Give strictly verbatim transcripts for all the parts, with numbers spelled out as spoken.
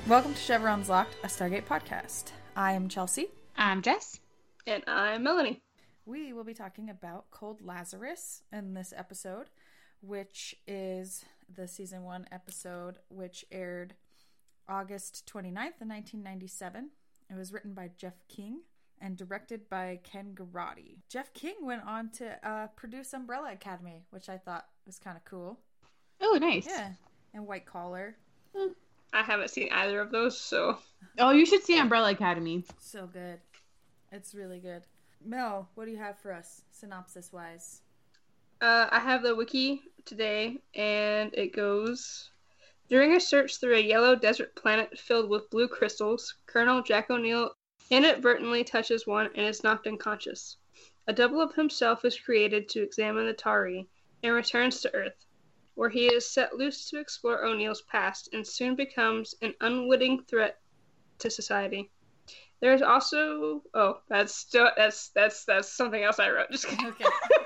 Welcome to Chevron's Locked, a Stargate podcast. I am Chelsea. I'm Jess. And I'm Melanie. We will be talking about Cold Lazarus in this episode, which is the season one episode, which aired August twenty-ninth of nineteen ninety-seven. It was written by Jeff King and directed by Ken Garotti. Jeff King went on to uh, produce Umbrella Academy, which I thought was kind of cool. Oh, nice. Yeah, and White Collar. I haven't seen either of those, so... Oh, you should see Umbrella Academy. So good. It's really good. Mel, what do you have for us, synopsis-wise? Uh, I have the wiki today, and it goes... During a search through a yellow desert planet filled with blue crystals, Colonel Jack O'Neill inadvertently touches one and is knocked unconscious. A double of himself is created to examine the Tari, and returns to Earth, where he is set loose to explore O'Neill's past and soon becomes an unwitting threat to society. There is also oh, that's still that's that's that's something else I wrote. Just kidding. Okay.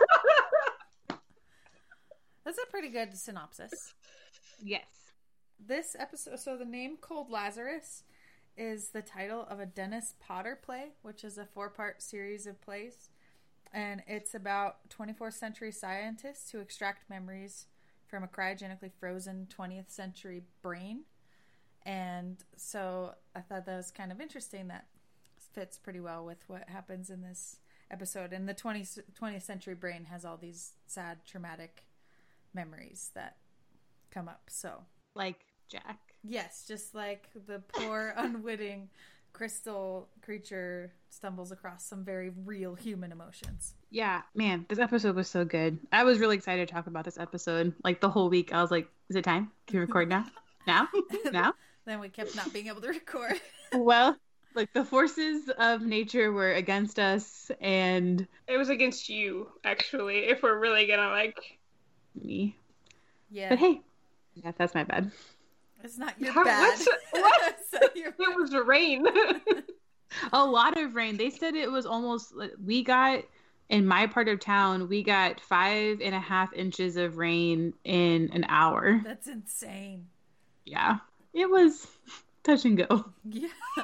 That's a pretty good synopsis. Yes. This episode, so the name Cold Lazarus is the title of a Dennis Potter play, which is a four-part series of plays. And it's about twenty-fourth century scientists who extract memories from a cryogenically frozen twentieth century brain. And so I thought that was kind of interesting. That fits pretty well with what happens in this episode. And the twentieth century brain has all these sad, traumatic memories that come up. So, like Jack. Yes, just like the poor, unwitting crystal creature stumbles across some very real human emotions. Yeah, man, this episode was so good. I was really excited to talk about this episode. Like the whole week, I was like, is it time? Can we record now? Now? Now? Then we kept not being able to record. Well, like the forces of nature were against us, and It was against you, actually, if we're really gonna, like... me. Yeah. But hey, yeah, that's my bad. It's not your How- bad. what's- what? So you're- It was rain. A lot of rain. They said it was almost, we got, in my part of town, we got five and a half inches of rain in an hour. That's insane. Yeah. It was touch and go. Yeah.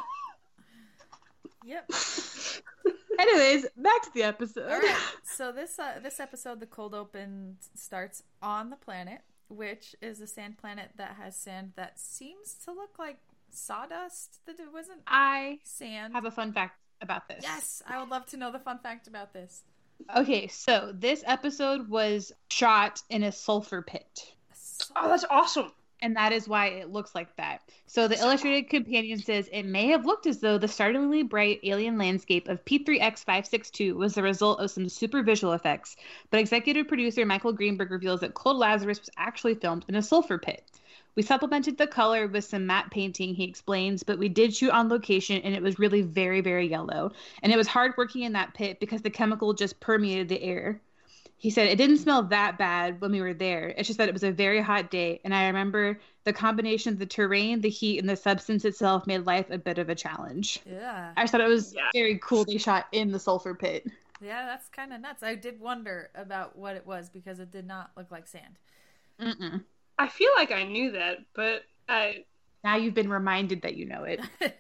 Yep. Anyways, back to the episode. All right. So this uh, this episode, the cold open starts on the planet, which is a sand planet that has sand that seems to look like sawdust. That it wasn't I sand. have a fun fact about this. Yes, I would love to know the fun fact about this. Okay, so this episode was shot in a sulfur pit. Oh, that's awesome. And that is why it looks like that. So the illustrated companion says it may have looked as though the startlingly bright alien landscape of P three X five six two was the result of some super visual effects, but executive producer Michael Greenberg reveals that Cold Lazarus was actually filmed in a sulfur pit. We supplemented the color with some matte painting, he explains, but we did shoot on location and it was really very, very yellow. And it was hard working in that pit because the chemical just permeated the air. He said it didn't smell that bad when we were there. It's just that it was a very hot day. And I remember the combination of the terrain, the heat, and the substance itself made life a bit of a challenge. Yeah. I just thought it was Yeah. very cool they shot in the sulfur pit. Yeah, that's kind of nuts. I did wonder about what it was because it did not look like sand. Mm-mm. I feel like I knew that, but I... Now you've been reminded that you know it.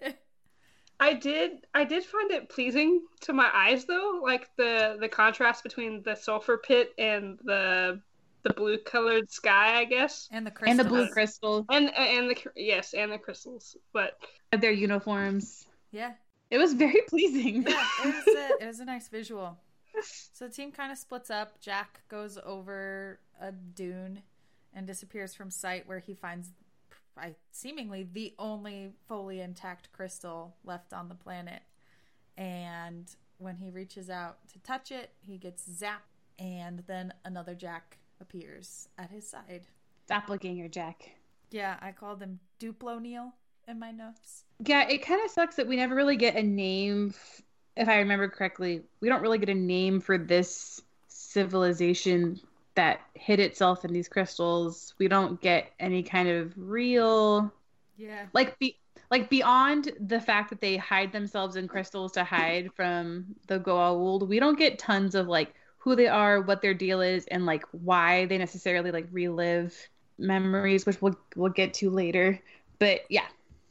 I did I did find it pleasing to my eyes though, like the the contrast between the sulfur pit and the the blue colored sky, I guess. And the And crystals. the blue crystal. And and the yes, and the crystals. But Their uniforms. Yeah. It was very pleasing. Yeah, it was a, it was a nice visual. So the team kind of splits up. Jack goes over a dune and disappears from sight where he finds I, seemingly the only fully intact crystal left on the planet. And when he reaches out to touch it, he gets zapped, and then another Jack appears at his side. Doppelganger Jack. Yeah, I called him Duplo Neil in my notes. Yeah, it kind of sucks that we never really get a name. F- if I remember correctly, we don't really get a name for this civilization that hid itself in these crystals. We don't get any kind of real, Yeah. like be like beyond the fact that they hide themselves in crystals to hide from the Goa'uld. We don't get tons of like who they are, what their deal is, and like why they necessarily like relive memories, which we'll we'll get to later. But yeah,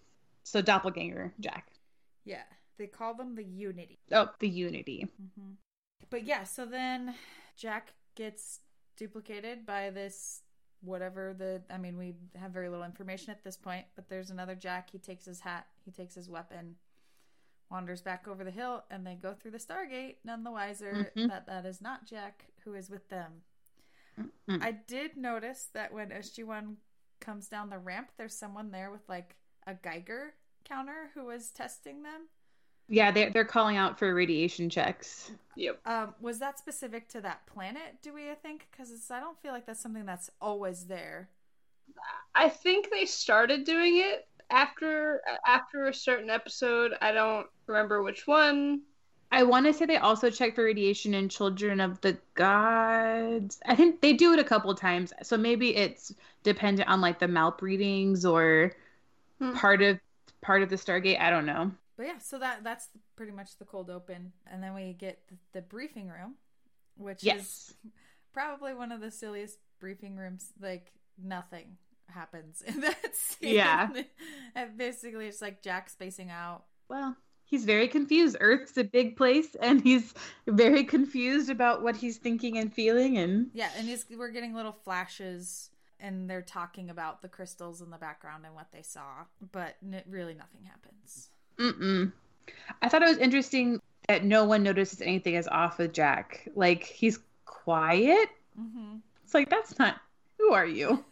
So doppelganger Jack. Yeah. They call them the Unity. Oh, the Unity. Mm-hmm. But yeah, so then Jack gets duplicated by this whatever the I mean we have very little information at this point, but there's another Jack. He takes his hat, he takes his weapon, wanders back over the hill, and they go through the Stargate, none the wiser mm-hmm. that that is not Jack who is with them. Mm-hmm. I did notice that when S G one comes down the ramp, there's someone there with like a Geiger counter who is testing them. Yeah, they're, they're calling out for radiation checks. Yep. Um, was that specific to that planet, do we think? Because I don't feel like that's something that's always there. I think they started doing it after after a certain episode. I don't remember which one. I want to say they also check for radiation in Children of the Gods. I think they do it a couple of times. So maybe it's dependent on like the Malp readings or hmm. part of part of the Stargate. I don't know. But yeah, so that that's pretty much the cold open. And then we get the, the briefing room, which yes. is probably one of the silliest briefing rooms. Like, nothing happens in that scene. Yeah. And basically, it's like Jack spacing out. Well, he's very confused. Earth's a big place, and he's very confused about what he's thinking and feeling. And yeah, and he's, we're getting little flashes, and they're talking about the crystals in the background and what they saw. But n- really nothing happens. Mm-mm. I thought it was interesting that no one notices anything is off with Jack. Like, he's quiet. Mm-hmm. It's like, that's not... Who are you?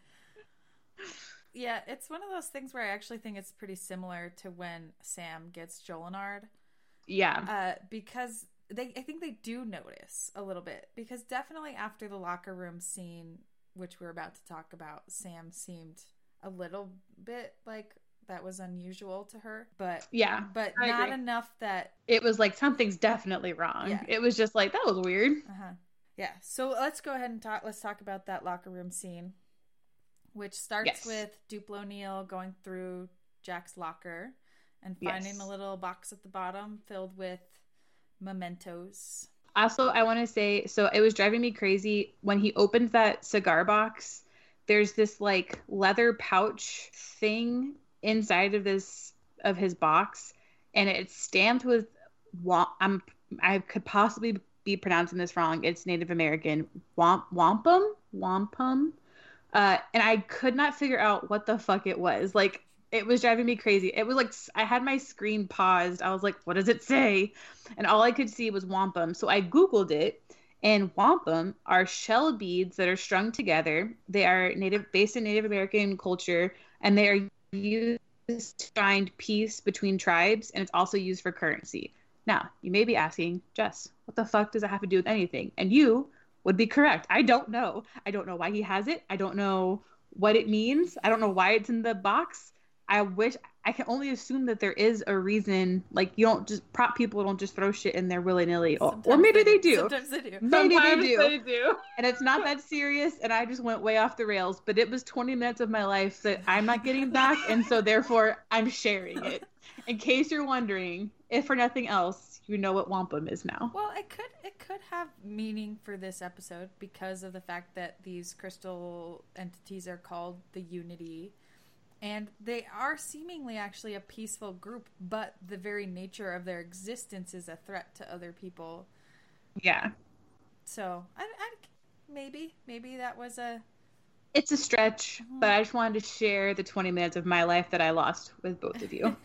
Yeah, it's one of those things where I actually think it's pretty similar to when Sam gets Jolinard. Yeah. Uh, because they, I think they do notice a little bit. Because definitely after the locker room scene, which we're about to talk about, Sam seemed a little bit like... that was unusual to her, but yeah, but I not agree. Enough that it was like something's definitely wrong. Yeah. It was just like, that was weird. Uh-huh. Yeah. So let's go ahead and talk. Let's talk about that locker room scene, which starts yes. with Duplo Neal going through Jack's locker and finding yes. a little box at the bottom filled with mementos. Also, I want to say, so it was driving me crazy when he opened that cigar box. There's this like leather pouch thing inside of this of his box, and it's stamped with I'm I could possibly be pronouncing this wrong. It's Native American wamp wampum wampum, uh, and I could not figure out what the fuck it was. Like, it was driving me crazy. It was like I had my screen paused. I was like, what does it say? And all I could see was wampum. So I Googled it, and wampum are shell beads that are strung together. They are native based in Native American culture, and they are used to find peace between tribes, and it's also used for currency. Now, you may be asking, Jess, what the fuck does it have to do with anything? And you would be correct. I don't know. I don't know why he has it. I don't know what it means. I don't know why it's in the box. I wish I can only assume that there is a reason. Like, you don't just prop people don't just throw shit in there willy nilly, or, or maybe they, they do. Sometimes they do. Maybe Sometimes they do. they do. And it's not that serious. And I just went way off the rails. But it was twenty minutes of my life that I'm not getting back, and so therefore I'm sharing it. In case you're wondering, if for nothing else, you know what wampum is now. Well, it could it could have meaning for this episode because of the fact that these crystal entities are called the Unity. And they are seemingly actually a peaceful group, but the very nature of their existence is a threat to other people. Yeah. So, I, I maybe, maybe that was a... It's a stretch, mm-hmm. but I just wanted to share the twenty minutes of my life that I lost with both of you.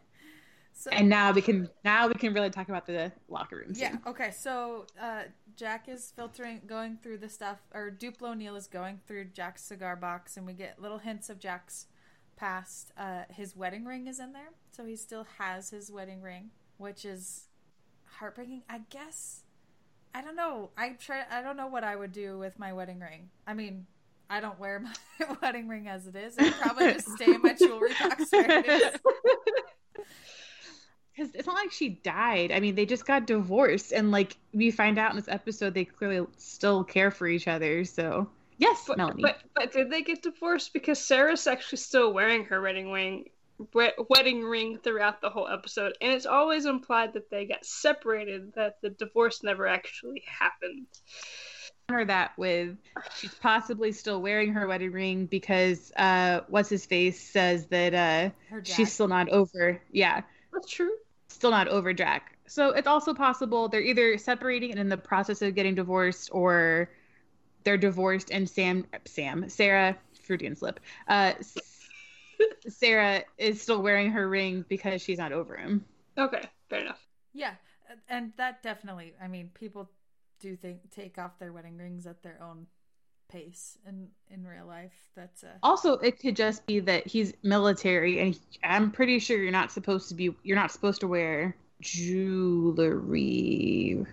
so, and now we can now we can really talk about the locker room scene. Yeah, okay. So, uh, Jack is filtering, going through the stuff, or Duplo Neal is going through Jack's cigar box, and we get little hints of Jack's past. Uh, his wedding ring is in there, so he still has his wedding ring, which is heartbreaking. I guess I don't know. I try. I don't know what I would do with my wedding ring. I mean, I don't wear my wedding ring as it is. I'd probably just stay in my jewelry box where it is. Because it's not like she died. I mean, they just got divorced, and like we find out in this episode, they clearly still care for each other. So. Yes, but, Melanie. But, but did they get divorced? Because Sarah's actually still wearing her wedding ring, wedding ring throughout the whole episode, and it's always implied that they got separated, that the divorce never actually happened. counter that with she's possibly still wearing her wedding ring because uh, what's his face says that uh, she's still not over. Yeah, that's true. Still not over Jack. So it's also possible they're either separating and in the process of getting divorced, or they're divorced and Sam, Sam, Sarah, Freudian slip. Uh, Sarah is still wearing her ring because she's not over him. Okay, fair enough. Yeah, and that definitely, I mean, people do think take off their wedding rings at their own pace in in real life. That's a... Also, it could just be that he's military, and he, I'm pretty sure you're not supposed to be you're not supposed to wear jewelry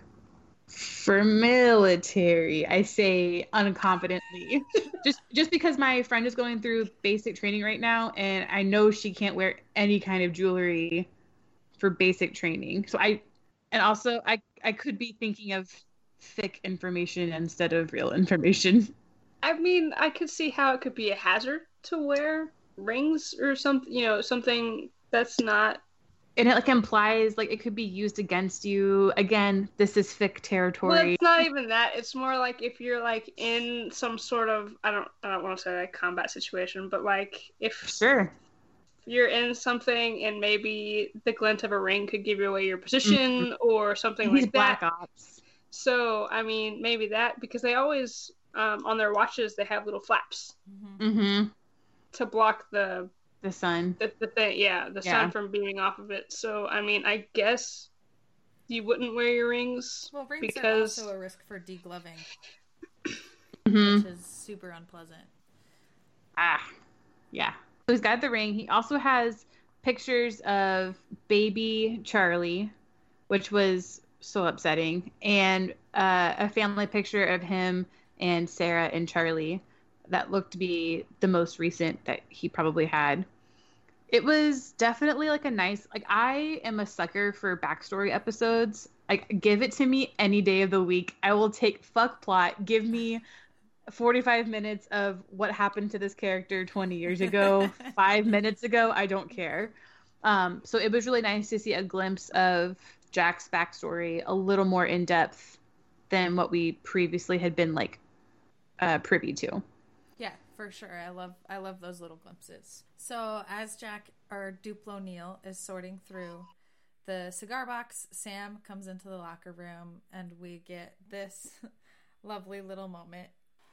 for military. I say unconfidently, just just because my friend is going through basic training right now, and I know she can't wear any kind of jewelry for basic training. So I, and also I I could be thinking of thick information instead of real information. I mean, I could see how it could be a hazard to wear rings or something, you know, something that's not. And it like implies like it could be used against you. Again, this is fic territory. Well, it's not even that. It's more like if you're like in some sort of I don't I don't want to say like combat situation, but like if sure you're in something and maybe the glint of a ring could give you away your position mm-hmm. or something He's like Black that. Ops. So I mean, maybe that because they always. Um, on their watches, they have little flaps mm-hmm. to block the the sun. The, the thing, yeah, the yeah. sun from beaming off of it. So, I mean, I guess you wouldn't wear your rings. Well, rings because... are also a risk for degloving, mm-hmm. which is super unpleasant. Ah, yeah. So he's got the ring. He also has pictures of baby Charlie, which was so upsetting, and uh, a family picture of him and Sarah and Charlie that looked to be the most recent that he probably had. It was definitely like a nice, like I am a sucker for backstory episodes. Like give it to me any day of the week. I will take fuck plot. Give me forty-five minutes of what happened to this character twenty years ago, five minutes ago. I don't care. Um, so it was really nice to see a glimpse of Jack's backstory a little more in depth than what we previously had been like uh, privy to. Yeah, for sure. I love I love those little glimpses. So as Jack or Duplo Neal is sorting through the cigar box, Sam comes into the locker room and we get this lovely little moment.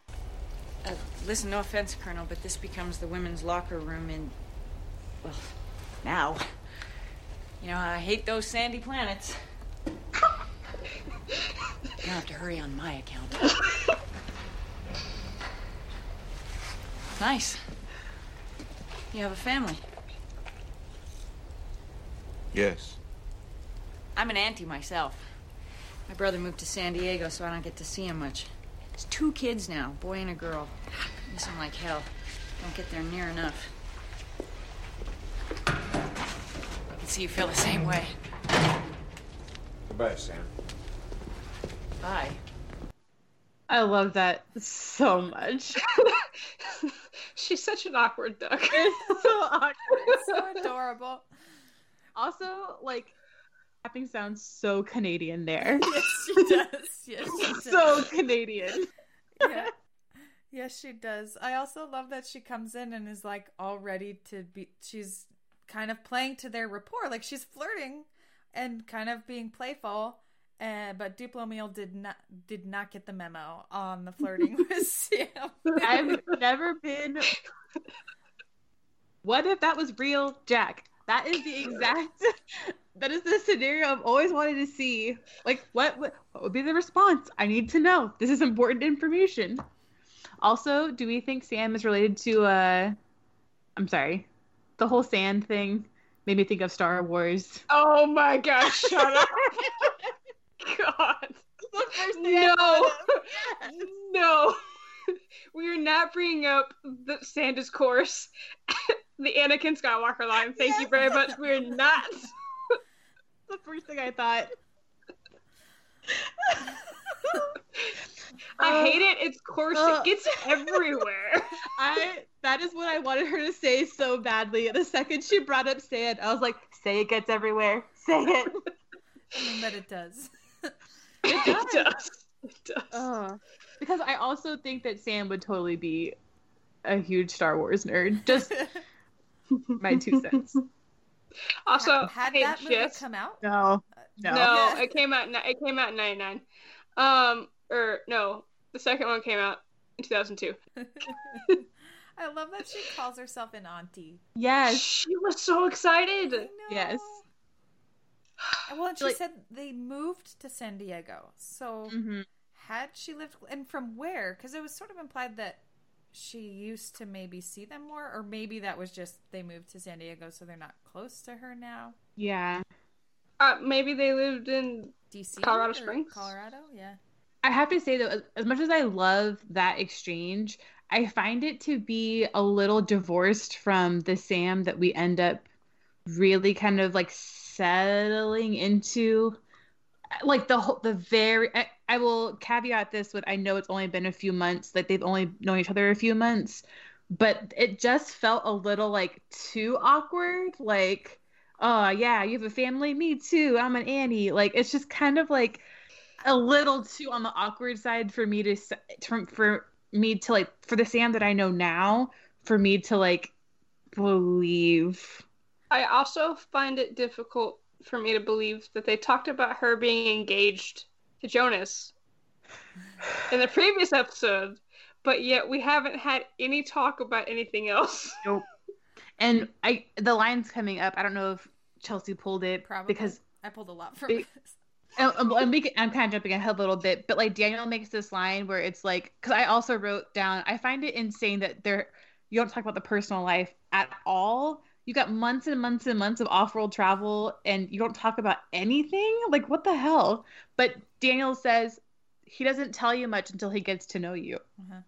Uh, listen, no offense, Colonel, but this becomes the women's locker room in, well, now. You know, I hate those sandy planets. You don't have to hurry on my account. Nice. You have a family. Yes. I'm an auntie myself. My brother moved to San Diego, so I don't get to see him much. There's two kids now, a boy and a girl. Miss them like hell. Don't get there near enough. I can see you feel the same way. Goodbye, Sam. Bye. I love that so much. She's such an awkward duck. It's so awkward. It's so adorable. Also, like, tapping sounds so Canadian there. Yes, she does. Yes, she does. So Canadian. Yeah. Yes, she does. I also love that she comes in and is like all ready to be. She's kind of playing to their rapport, like she's flirting and kind of being playful. Uh, but Duplo Neal did not did not get the memo on the flirting with Sam. I've never been. What if that was real, Jack? That is the exact. That is the scenario I've always wanted to see. Like, what, what what would be the response? I need to know. This is important information. Also, do we think Sam is related to? Uh, I'm sorry, the whole sand thing made me think of Star Wars. Oh my gosh! Shut up. God. The first thing no. I yes. No. We are not bringing up the Sanda's course, the Anakin Skywalker line. Thank yes. you very much. We're not. The first thing I thought. I uh, hate it. It's course. Uh, it gets everywhere. I. That is what I wanted her to say so badly. The second she brought up sand, I was like, "Say it gets everywhere. Say it." I mean that it does. It does. It does. It does. Uh, because I also think that Sam would totally be a huge Star Wars nerd. Just my two cents. Also, had hey, that movie just, come out? No, no, no, Yeah. it came out. It came out in ninety-nine. Um, or no, the second one came out in two thousand two. I love that she calls herself an auntie. Yes, She was so excited. I know. yes. Well, and she Like- said they moved to San Diego. So Mm-hmm. had she lived, and from where? Because it was sort of implied that she used to maybe see them more, or maybe that was just they moved to San Diego, so they're not close to her now. Yeah. Uh, maybe they lived in. D C, Colorado or Springs? Colorado, yeah. I have to say though, as, as much as I love that exchange, I find it to be a little divorced from the Sam that we end up really kind of like settling into. Like the whole, the very, I, I will caveat this with, I know it's only been a few months, like they've only known each other a few months, but it just felt a little like too awkward. Like, oh yeah, you have a family, me too, I'm an Annie. Like, it's just kind of like a little too on the awkward side for me to, to for me to like, for the Sam that I know now, for me to like believe. I also find it difficult for me to believe that they talked about her being engaged to Jonas in the previous episode, but yet we haven't had any talk about anything else. Nope. And I, the line's coming up. I don't know if Chelsea pulled it Probably. because I pulled a lot from Be- this. and, and we can, I'm kind of jumping ahead a little bit, but like Daniel makes this line where it's like, because I also wrote down, I find it insane that there you don't talk about the personal life at all. You got months and months and months of off-world travel, and you don't talk about anything. Like, what the hell? But Daniel says he doesn't tell you much until he gets to know you. Uh-huh.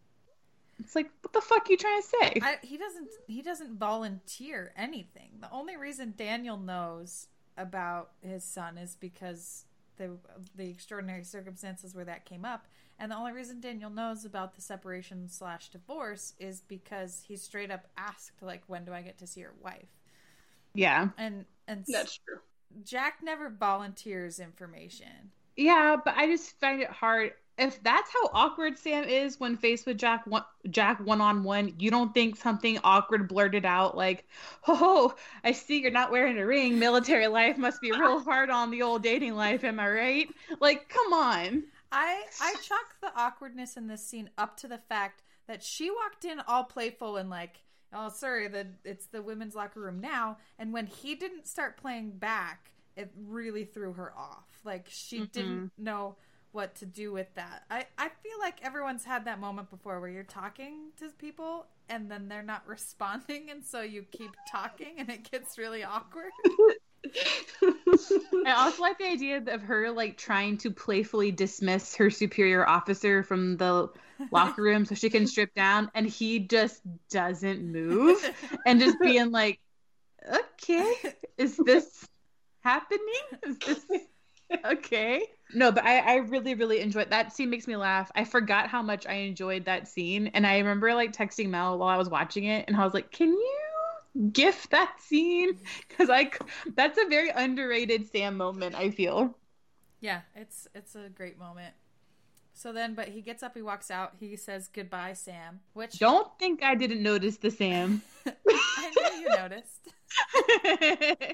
It's like, what the fuck are you trying to say? I, he doesn't. He doesn't volunteer anything. The only reason Daniel knows about his son is because the the extraordinary circumstances where that came up, and the only reason Daniel knows about the separation slash divorce is because he straight up asked, like, when do I get to see your wife? Yeah. And and That's true. Jack never volunteers information. Yeah, but I just find it hard. If that's how awkward Sam is when faced with Jack one, Jack one-on-one, you don't think something awkward blurted out like, oh, I see you're not wearing a ring. Military life must be real hard on the old dating life. Am I right? Like, come on. I I chalk the awkwardness in this scene up to the fact that she walked in all playful and like, oh, sorry, the it's the women's locker room now. And when he didn't start playing back, it really threw her off. Like, she Mm-hmm. didn't know what to do with that. I, I feel like everyone's had that moment before where you're talking to people and then they're not responding, and so you keep talking and it gets really awkward. I also like the idea of her like trying to playfully dismiss her superior officer from the locker room so she can strip down, and he just doesn't move, and just being like, okay, is this happening? Is this okay? No, but I, I really, really enjoyed that scene. Makes me laugh. I forgot how much I enjoyed that scene, and I remember like texting Mel while I was watching it, and I was like, can you gif that scene? Because I that's a very underrated Sam moment, I feel. Yeah, it's it's a great moment. So then, but he gets up, he walks out, he says goodbye, Sam, which Don't think I didn't notice the Sam. I know you noticed.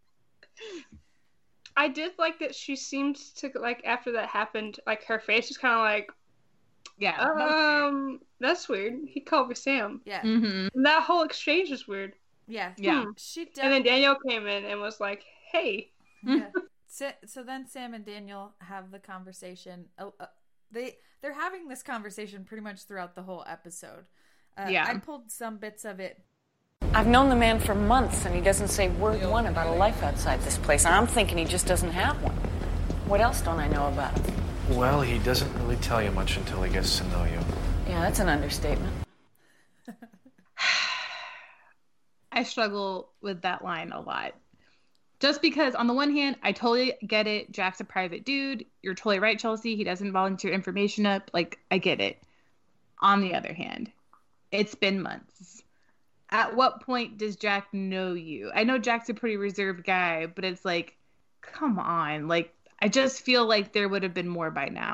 I did like that she seemed to, like, after that happened, like, her face was kind of like, Yeah. um, that's weird. He called me Sam. Yeah, Mm-hmm. And that whole exchange was weird. yeah, Yeah. Hmm. She does. And then Danielle came in and was like, hey. Yeah. So, so then Sam and Daniel have the conversation. Oh, uh, they they're having this conversation pretty much throughout the whole episode. Uh, Yeah. I pulled some bits of it. I've known the man for months, and he doesn't say word one about a life outside this place. I'm thinking he just doesn't have one. What else don't I know about him? Well, he doesn't really tell you much until he gets to know you. Yeah, that's an understatement. I struggle with that line a lot. Just because, on the one hand, I totally get it. Jack's a private dude. You're totally right, Chelsea. He doesn't volunteer information up. Like, I get it. On the other hand, it's been months. At what point does Jack know you? I know Jack's a pretty reserved guy, but it's like, come on. Like, I just feel like there would have been more by now.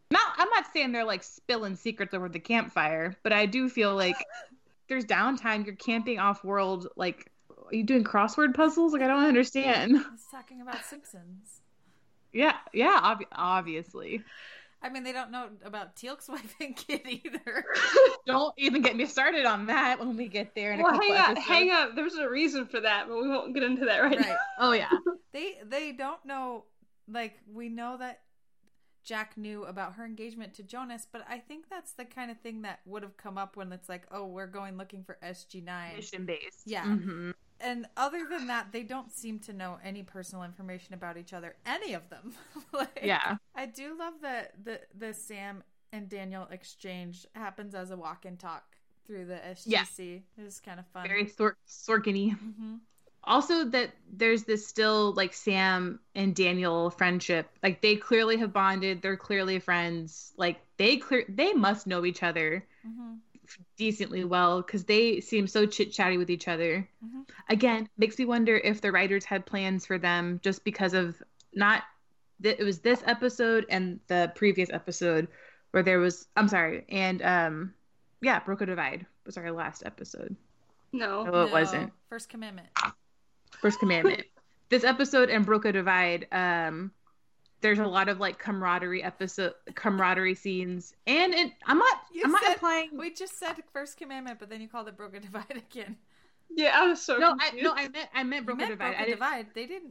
Not, I'm not saying they're like spilling secrets over the campfire, but I do feel like there's downtime. You're camping off world. Like, are you doing crossword puzzles? Like, I don't understand. I was talking about Simpsons. Yeah, yeah, ob- obviously. I mean, they don't know about Teal'c's wife and kid either. Don't even get me started on that when we get there. In Well, a couple hang on, episodes. hang on. There's a reason for that, but we won't get into that right, Right. now. Oh yeah. They they don't know. Like, we know that Jack knew about her engagement to Jonas, but I think that's the kind of thing that would have come up when it's like, oh, we're going looking for S G nine. Mission based. Yeah. Mm-hmm. And other than that, they don't seem to know any personal information about each other. Any of them. Like, Yeah. I do love that the the Sam and Daniel exchange happens as a walk and talk through the S G C. Yeah. It was kind of fun. Very Sor- Sorkin-y. Mm-hmm. Also, that there's this still like Sam and Daniel friendship. Like, they clearly have bonded. They're clearly friends. Like, they clear they must know each other Mm-hmm. decently well because they seem so chit chatty with each other. Mm-hmm. Again, makes me wonder if the writers had plans for them just because of not that it was this episode and the previous episode where there was I'm sorry and um yeah Broca Divide was our last episode. No. No, it wasn't. First Commandment. First Commandment. This episode and Broca Divide, um, there's a lot of like camaraderie episode, camaraderie scenes, and it, I'm not, You I'm not said- implying. We just said First Commandment, but then you called it Broken Divide again. Yeah, I was so No, I confused. no, I meant, I meant You Broca meant Divide. I Broken didn't, Divide. They didn't.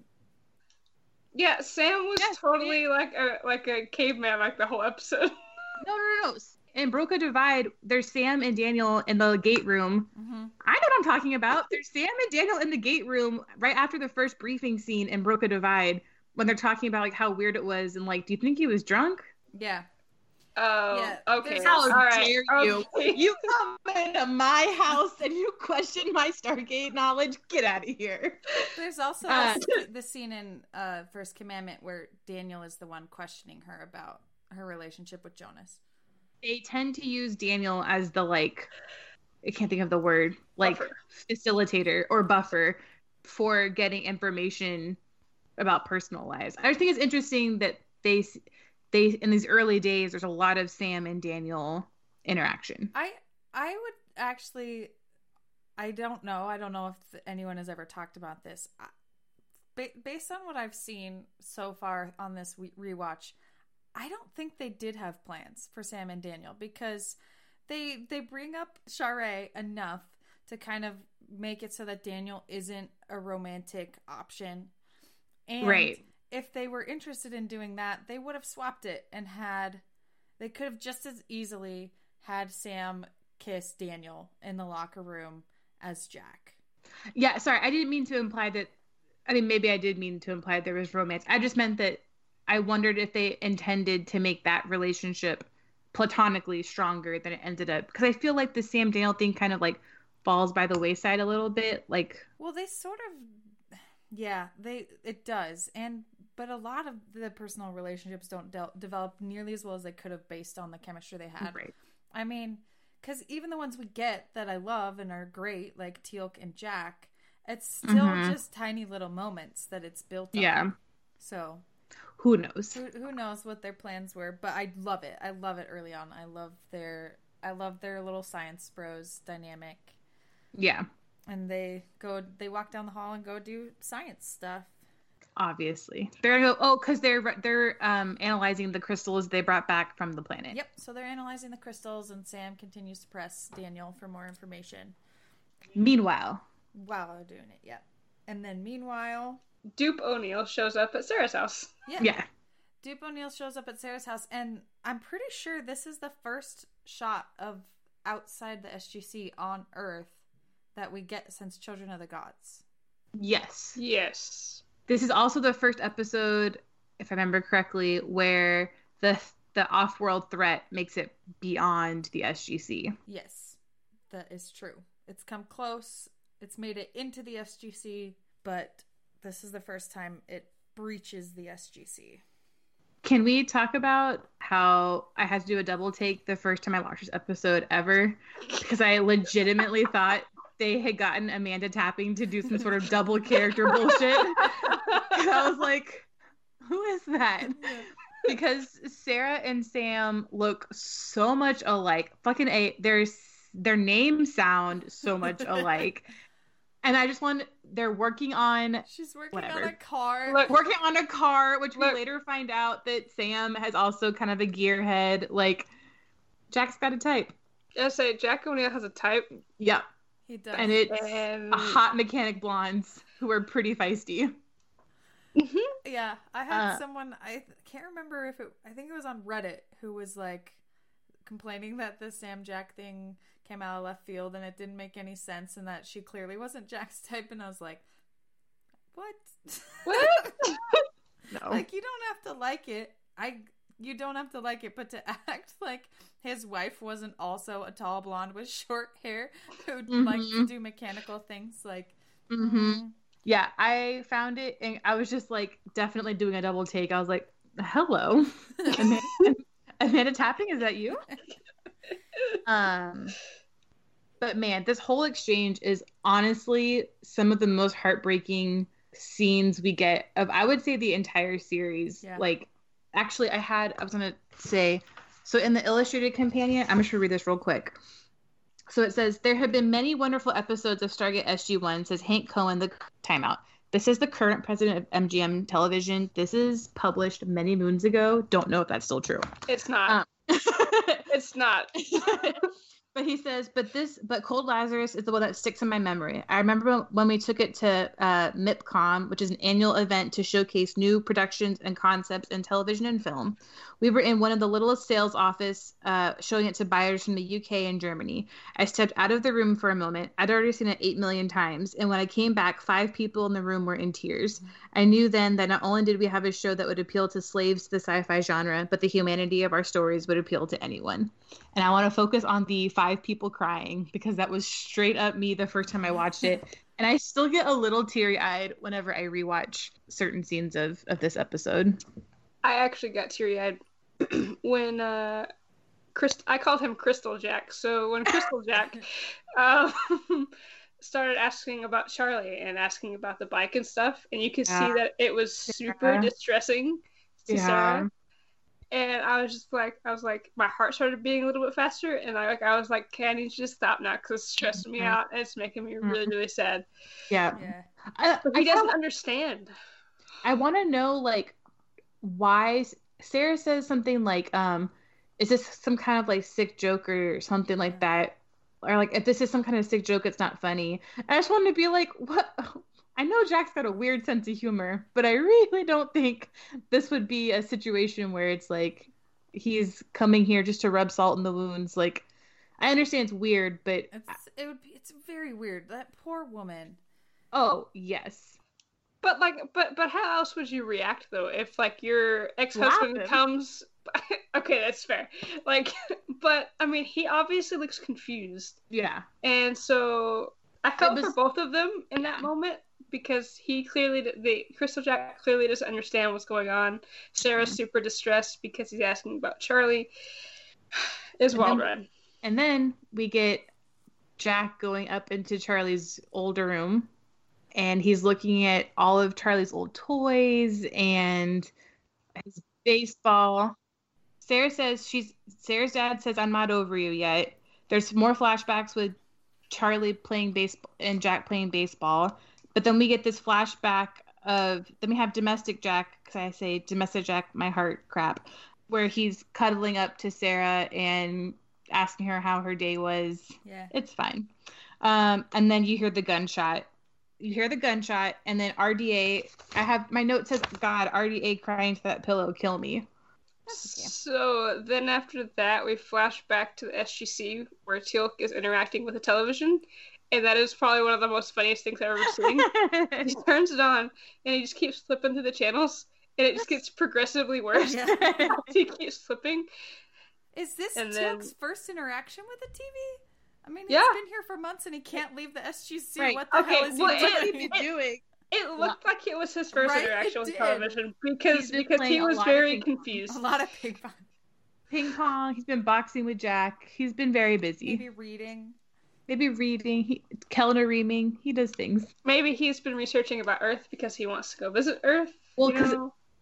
Yeah, Sam was Yes, totally like a like a caveman like the whole episode. no, no, no. In Broca Divide, there's Sam and Daniel in the gate room. Mm-hmm. I know what I'm talking about. There's Sam and Daniel in the gate room right after the first briefing scene in Broca Divide when they're talking about like how weird it was and like, do you think he was drunk? Yeah. Oh, Yeah, okay. there's- How All right. dare you? Okay. You come into my house and you question my Stargate knowledge? Get out of here. There's also Uh, the, the scene in uh, First Commandment where Daniel is the one questioning her about her relationship with Jonas. They tend to use Daniel as the like, I can't think of the word, like Buffer. facilitator or buffer for getting information about personal lives. I just think it's interesting that they they in these early days there's a lot of Sam and Daniel interaction. I I would actually, I don't know. I don't know if anyone has ever talked about this. I, ba- based on what I've seen so far on this we- rewatch, I don't think they did have plans for Sam and Daniel because they they bring up Sharae enough to kind of make it so that Daniel isn't a romantic option. And Right. if they were interested in doing that, they would have swapped it and had they could have just as easily had Sam kiss Daniel in the locker room as Jack. Yeah, sorry, I didn't mean to imply that. I mean, maybe I did mean to imply there was romance. I just meant that I wondered if they intended to make that relationship platonically stronger than it ended up. Because I feel like the Sam Daniel thing kind of like falls by the wayside a little bit. Like, Well, they sort of, yeah, they it does, and but a lot of the personal relationships don't de- develop nearly as well as they could have based on the chemistry they had. right. I mean, because even the ones we get that I love and are great, like Teal'c and Jack, it's still Mhm. just tiny little moments that it's built on. Yeah. So Who knows? who, who knows what their plans were? But I love it. I love it early on. I love their I love their little science bros dynamic. Yeah, And they go, they walk down the hall and go do science stuff. obviously. They're gonna go, oh, because they're they're um analyzing the crystals they brought back from the planet. Yep. So they're analyzing the crystals, and Sam continues to press Daniel for more information Meanwhile, while they're doing it. Yep. And then meanwhile, Dupe O'Neill shows up at Sarah's house. yeah, yeah, Dupe O'Neill shows up at Sarah's house, and I'm pretty sure this is the first shot of outside the S G C on Earth that we get since Children of the Gods. yes. Yes. This is also the first episode, if I remember correctly, where the the off-world threat makes it beyond the S G C. Yes, that is true. It's come close. It's made it into the S G C, but this is the first time it breaches the S G C. Can we talk about how I had to do a double take the first time I watched this episode ever? Because I legitimately thought they had gotten Amanda Tapping to do some sort of double character bullshit. And I was like, who is that? because Sarah and Sam look so much alike. Fucking A, their their names sound so much alike. And I just want, they're working on, She's working whatever. on a car. Look, working on a car, which Look. we later find out that Sam has also kind of a gearhead. Like, Jack's got a type. I say Jack O'Neill has a type, Yep. He does. And it's and a hot mechanic blondes who are pretty feisty. Mhm. Yeah, I had Uh, someone, I th- can't remember if it, I think it was on Reddit, who was like complaining that the Sam Jack thing came out of left field and it didn't make any sense and that she clearly wasn't Jack's type. And I was like, what? What? No. Like, you don't have to like it. I, you don't have to like it, but to act like his wife wasn't also a tall blonde with short hair who Mhm. liked to do mechanical things, like, Mm-hmm. mm, Yeah, I found it and I was just like definitely doing a double take. I was like, hello. Amanda, Amanda Tapping, is that you? Um, but man, this whole exchange is honestly some of the most heartbreaking scenes we get of, I would say, the entire series. Yeah. Like, actually, I had, I was going to say, so in the Illustrated Companion, I'm just going to read this real quick. So it says, there have been many wonderful episodes of Stargate S G one, says Hank Cohen, the timeout. This is the current president of M G M Television. This is published many moons ago. Don't know if that's still true. It's not. Um, It's not. But he says, but this, but Cold Lazarus is the one that sticks in my memory. I remember when we took it to uh, MIPCOM, which is an annual event to showcase new productions and concepts in television and film. We were in one of the littlest sales office, uh, showing it to buyers from the U K and Germany. I stepped out of the room for a moment. I'd already seen it eight million times. And when I came back, five people in the room were in tears. I knew then that not only did we have a show that would appeal to slaves to the sci-fi genre, but the humanity of our stories would appeal to anyone. And I want to focus on the five people crying because that was straight up me the first time I watched it. And I still get a little teary-eyed whenever I rewatch certain scenes of, of this episode. I actually got teary-eyed when uh, Christ- I called him Crystal Jack. So when Crystal Jack um, started asking about Charlie and asking about the bike and stuff, and you could Yeah. see that it was super Yeah. distressing to Yeah. Sarah. And I was just like, I was like, my heart started beating a little bit faster, and I like, I was like, okay, I need you to stop now because it's stressing me Mhm. out and it's making me really, really sad. Yeah. yeah. I, But he I doesn't kinda- understand. I want to know, like, why Sarah says something like, um, is this some kind of, like, sick joke or something like that? Or, like, if this is some kind of sick joke, it's not funny. I just want to be like, what? I know Jack's got a weird sense of humor, but I really don't think this would be a situation where it's like he's coming here just to rub salt in the wounds. Like, I understand it's weird, but It's, it would be, it's very weird. That poor woman. oh, yes. But like, but but how else would you react though if like your ex-husband Laughing. comes? Okay, that's fair. Like, but I mean, he obviously looks confused, Yeah. and so I felt was- for both of them in that moment because he clearly, the Crystal Jack clearly doesn't understand what's going on. Sarah's Mm-hmm. super distressed because he's asking about Charlie. Is And well then- read. And then we get Jack going up into Charlie's older room, and he's looking at all of Charlie's old toys and his baseball. Sarah says she's Sarah's dad says, I'm not over you yet. There's more flashbacks with Charlie playing baseball and Jack playing baseball. But then we get this flashback of, then we have Domestic Jack, because I say Domestic Jack, my heart crap, where he's cuddling up to Sarah and asking her how her day was. Yeah. It's fine. Um, and then you hear the gunshot. You hear the gunshot, and then R D A, I have, my note says, God, R D A crying to that pillow, kill me. So then after that, we flash back to the S G C where Teal'c is interacting with the television, and that is probably one of the most funniest things I've ever seen. He turns it on, and he just keeps flipping through the channels, and it just gets progressively worse. Yeah. He keeps flipping. Is this And Teal'c's then- first interaction with the T V? I mean, Yeah. he's been here for months and he can't leave the S G C. Right. What the Okay, hell is well, he it- doing? it- doing? It looked like it was his first Right, interaction it with did. television because He's been because playing he a was lot of very ping pong. confused. A lot of ping pong. Ping pong. He's been boxing with Jack. He's been very busy. Maybe reading. Maybe reading. He, Kellner reaming. He does things. Maybe he's been researching about Earth because he wants to go visit Earth. Well, you 'cause know?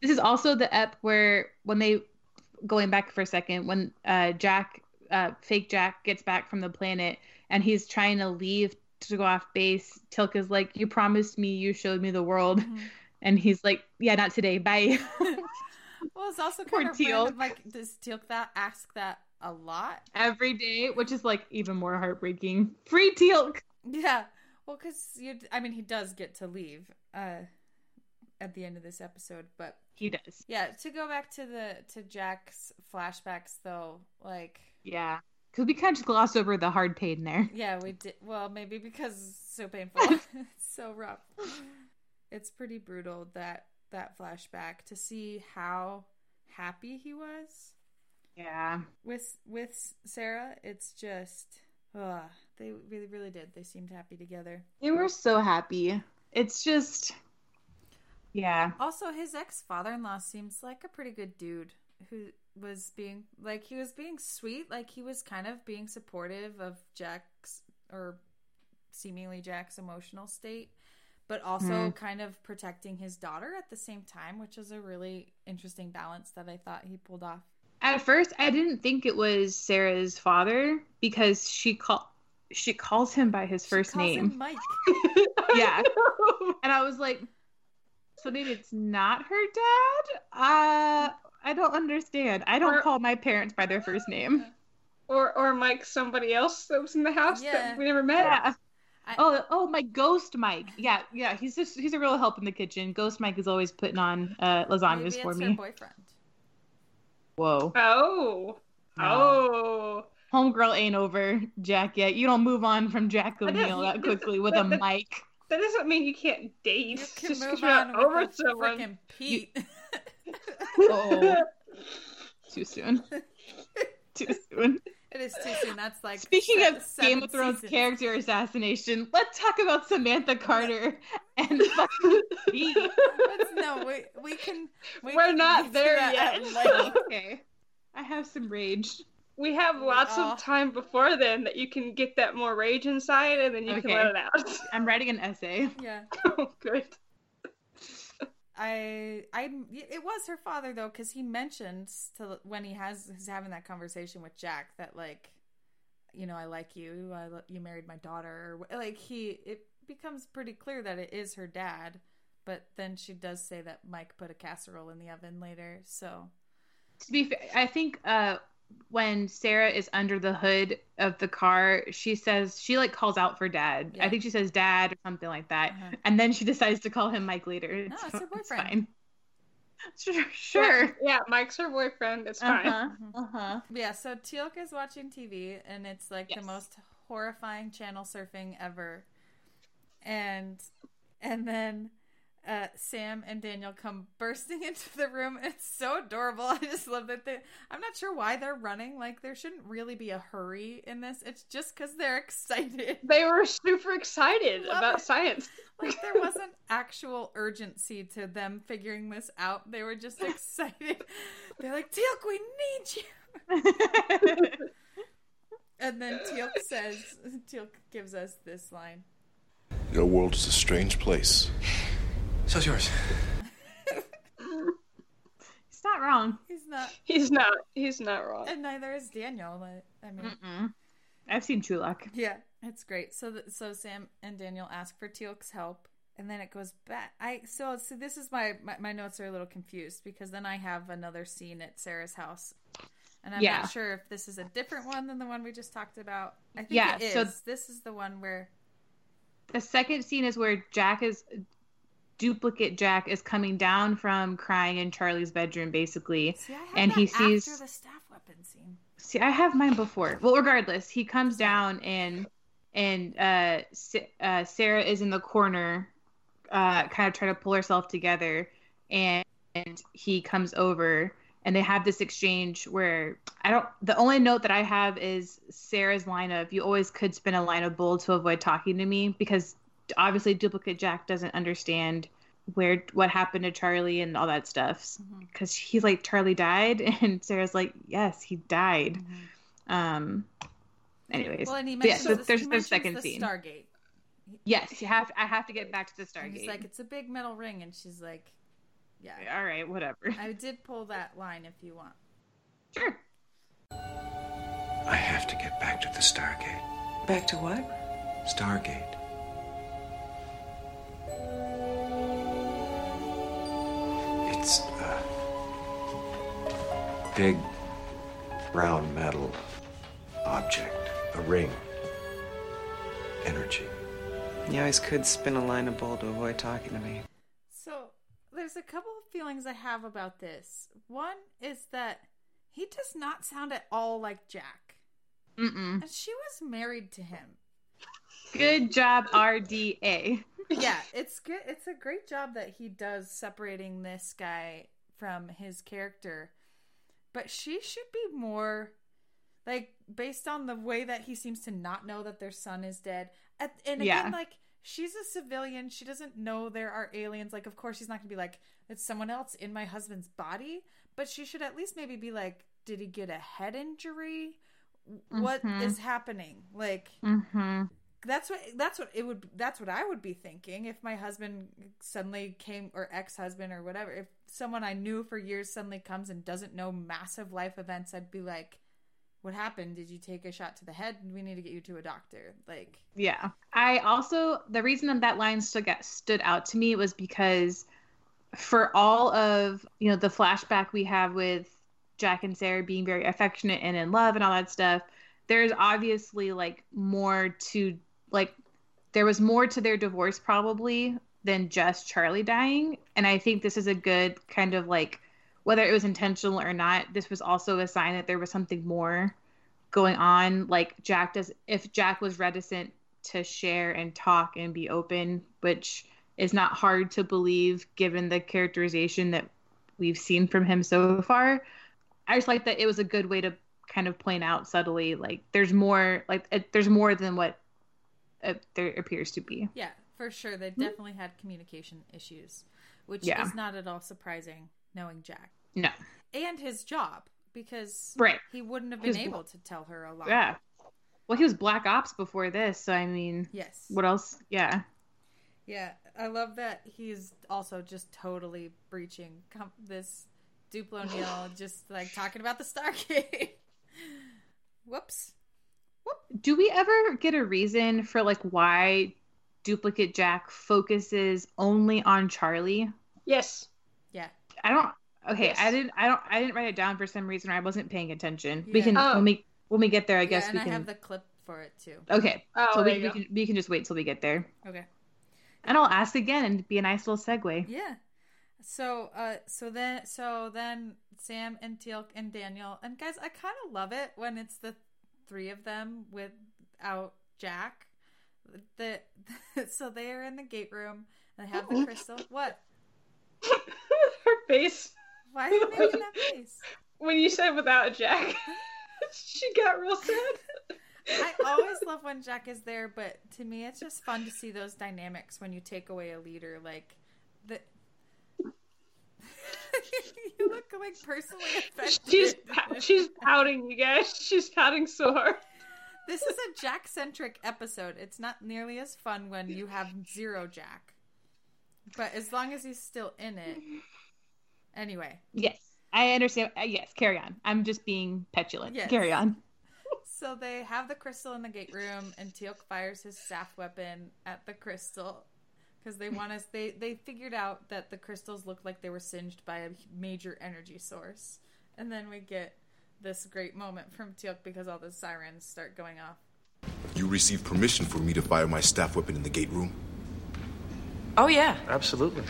This is also the ep where when they, going back for a second, when uh, Jack, uh, fake Jack gets back from the planet and he's trying to leave to go off base, Teal'c is like, you promised me, you showed me the world. Mm-hmm. And he's like, yeah, not today, bye. Well, it's also kind of random. Like, does Teal'c that ask that a lot? Every day, which is like even more heartbreaking. Free Teal'c! Yeah. Well, because, you, I mean, he does get to leave uh, at the end of this episode, but... He does. Yeah, to go back to the to Jack's flashbacks, though, like... Yeah. Because we kind of just glossed over the hard pain there. Yeah, we did. Well, maybe because it's so painful. It's so rough. It's pretty brutal, that that flashback, to see how happy he was. Yeah. With with Sarah, it's just, ugh, they really, really did. They seemed happy together. They were so happy. It's just, yeah. Also, his ex-father-in-law seems like a pretty good dude who was being, like, he was being sweet. Like, he was kind of being supportive of Jack's, or seemingly Jack's emotional state, but also mm. kind of protecting his daughter at the same time, which is a really interesting balance that I thought he pulled off. At first, I didn't think it was Sarah's father because she call she calls him by his first she calls name, him Mike. Yeah, and I was like, so maybe it's not her dad. Uh, I don't understand. I don't or, call my parents by their first name. Or or Mike, somebody else that was in the house yeah. that we never met. Yeah. I, oh, oh, my ghost Mike. Yeah, yeah. He's just he's a real help in the kitchen. Ghost Mike is always putting on uh, lasagnas maybe for it's me. Her boyfriend. Whoa. Oh. No. Oh. Homegirl ain't over Jack yet. You don't move on from Jack O'Neill that quickly with a Mike. That doesn't mean you can't date. You can just move you're on not with over the someone. Freaking Pete. You... Oh. Too soon. Too soon. It is too soon. That's like speaking seven, of Game of Thrones seasons. Character assassination. Let's talk about Samantha Carter and fucking Pete. Let's, no, we we can. We We're can not get there to that yet. later. Okay, I have some rage. We have lots Oh. of time before then that you can get that more rage inside, and then you Okay. can let it out. I'm writing an essay. Yeah. Oh, good. I, I, it was her father though, because he mentions to when he has he's having that conversation with Jack that like, you know, I like you, I lo- you married my daughter, or like he, it becomes pretty clear that it is her dad, but then she does say that Mike put a casserole in the oven later. So, To be fair, I think uh, when Sarah is under the hood of the car, she says she like calls out for Dad. Yeah. I think she says Dad or something like that, Uh-huh. and then she decides to call him Mike later. No, it's her boyfriend. fine. Sure, sure. Yeah, Mike's her boyfriend. It's fine. Uh huh. Uh huh. yeah, so Teal'c is watching T V, and it's like Yes. the most horrifying channel surfing ever. And and then uh, Sam and Daniel come bursting into the room. It's so adorable. I just love that they. I'm not sure why they're running. Like there shouldn't really be a hurry in this. It's just because they're excited. They were super excited Love about it. science. Like there wasn't actual urgency to them figuring this out. They were just excited. They're like, Teal'c, we need you. And then Teal'c says, Teal'c gives us this line. Your world is a strange place. So's yours. He's not wrong. He's not, He's not. He's not wrong. and neither is Daniel. Like, I mean, Mm-mm. I've seen True Luck. yeah, it's great. So, th- so Sam and Daniel ask for Teal'c's help, and then it goes back. I so so this is my, my my notes are a little confused because then I have another scene at Sarah's house, and I'm Yeah. not sure if this is a different one than the one we just talked about. I think Yeah, it is. so- This is the one where The second scene is where Jack is duplicate Jack is coming down from crying in Charlie's bedroom, basically. see, I have and that he sees. after the staff weapon scene. See, I have mine before. Well, regardless, he comes down and and uh, Sa- uh, Sarah is in the corner, uh, kind of trying to pull herself together, and, and he comes over, and they have this exchange where I don't. The only note that I have is Sarah's line of, "You always could spin a line of bull to avoid talking to me," because obviously duplicate Jack doesn't understand where what happened to Charlie and all that stuff, because mm-hmm. he's like, Charlie died, and Sarah's like, yes, he died. Mm-hmm. Um. Anyways, Well, and he But yeah, mentions so this- there's he the mentions second the scene. Stargate. Yes, you have. I have to get back to the And Stargate. he's like, it's a big metal ring, and she's like, Yeah. All right, whatever. I did pull that line if you want. Sure. I have to get back to the Stargate. Back to what? Stargate. It's a big, round metal object. A ring. Energy. You always could spin a line of bull to avoid talking to me. So, there's a couple of feelings I have about this. One is that he does not sound at all like Jack. Mm-mm. And she was married to him. Good job, R D A. Yeah, it's good. It's a great job that he does separating this guy from his character. But she should be more, like, based on the way that he seems to not know that their son is dead. At, and again, Yeah. like, she's a civilian. She doesn't know there are aliens. Like, of course, she's not going to be like, it's someone else in my husband's body. But she should at least maybe be like, did he get a head injury? What Mhm. is happening? Like, Mm-hmm. that's what that's what it would that's what I would be thinking if my husband suddenly came, or ex-husband or whatever, if someone I knew for years suddenly comes and doesn't know massive life events, I'd be like, what happened? Did you take a shot to the head? We need to get you to a doctor. Like, Yeah. I also, the reason that that line stood, got, stood out to me was because for all of, you know, the flashback we have with Jack and Sarah being very affectionate and in love and all that stuff, there's obviously like more to, like, there was more to their divorce probably than just Charlie dying. And I think this is a good kind of like, whether it was intentional or not, this was also a sign that there was something more going on. Like Jack does, if Jack was reticent to share and talk and be open, which is not hard to believe given the characterization that we've seen from him so far. I just like that it was a good way to kind of point out subtly, like there's more, like it, there's more than what it, there appears to be. yeah, for sure. They definitely had communication issues, which Yeah. is not at all surprising knowing Jack. No. And his job, because Right. he wouldn't have been His- able to tell her a lot. Yeah. Well, he was Black Ops before this, so I mean, Yes. what else? Yeah. Yeah, I love that he's also just totally breaching com- this Duplo Neal, just like talking about the Stargate. Whoops. Do we ever get a reason for like why Duplicate Jack focuses only on Charlie? Yes. Yeah. I don't. Okay, Yes. I didn't. I don't. I didn't write it down for some reason, or I wasn't paying attention. We Yeah. can Oh. when we when we get there. I Yeah, guess and we I can. have the clip for it too. Okay, Oh, so there we, you we go. can we can just wait till we get there, Okay. and I'll ask again and be a nice little segue. Yeah. So, uh, so then, so then Sam and Teal'c and Daniel, and guys, I kind of love it when it's the three of them without Jack. The, so they are in the gate room and they have the crystal. What? Her face. Why are you making that face? When you said without Jack, she got real sad. I always love when Jack is there, but to me, it's just fun to see those dynamics when you take away a leader. Like the, you look like personally affected. She's she's pouting, you guys. She's pouting so hard. This is a Jack-centric episode. It's not nearly as fun when you have zero Jack, but as long as he's still in it. Anyway, Yes, I understand. Uh, yes, carry on. I'm just being petulant. Yes. Carry on. so they have the crystal in the gate room, and Teal'c fires his staff weapon at the crystal because they want us. They they figured out that the crystals looked like they were singed by a major energy source, and then we get this great moment from Teal'c because all the sirens start going off. You received permission for me to fire my staff weapon in the gate room? Oh, yeah. Absolutely.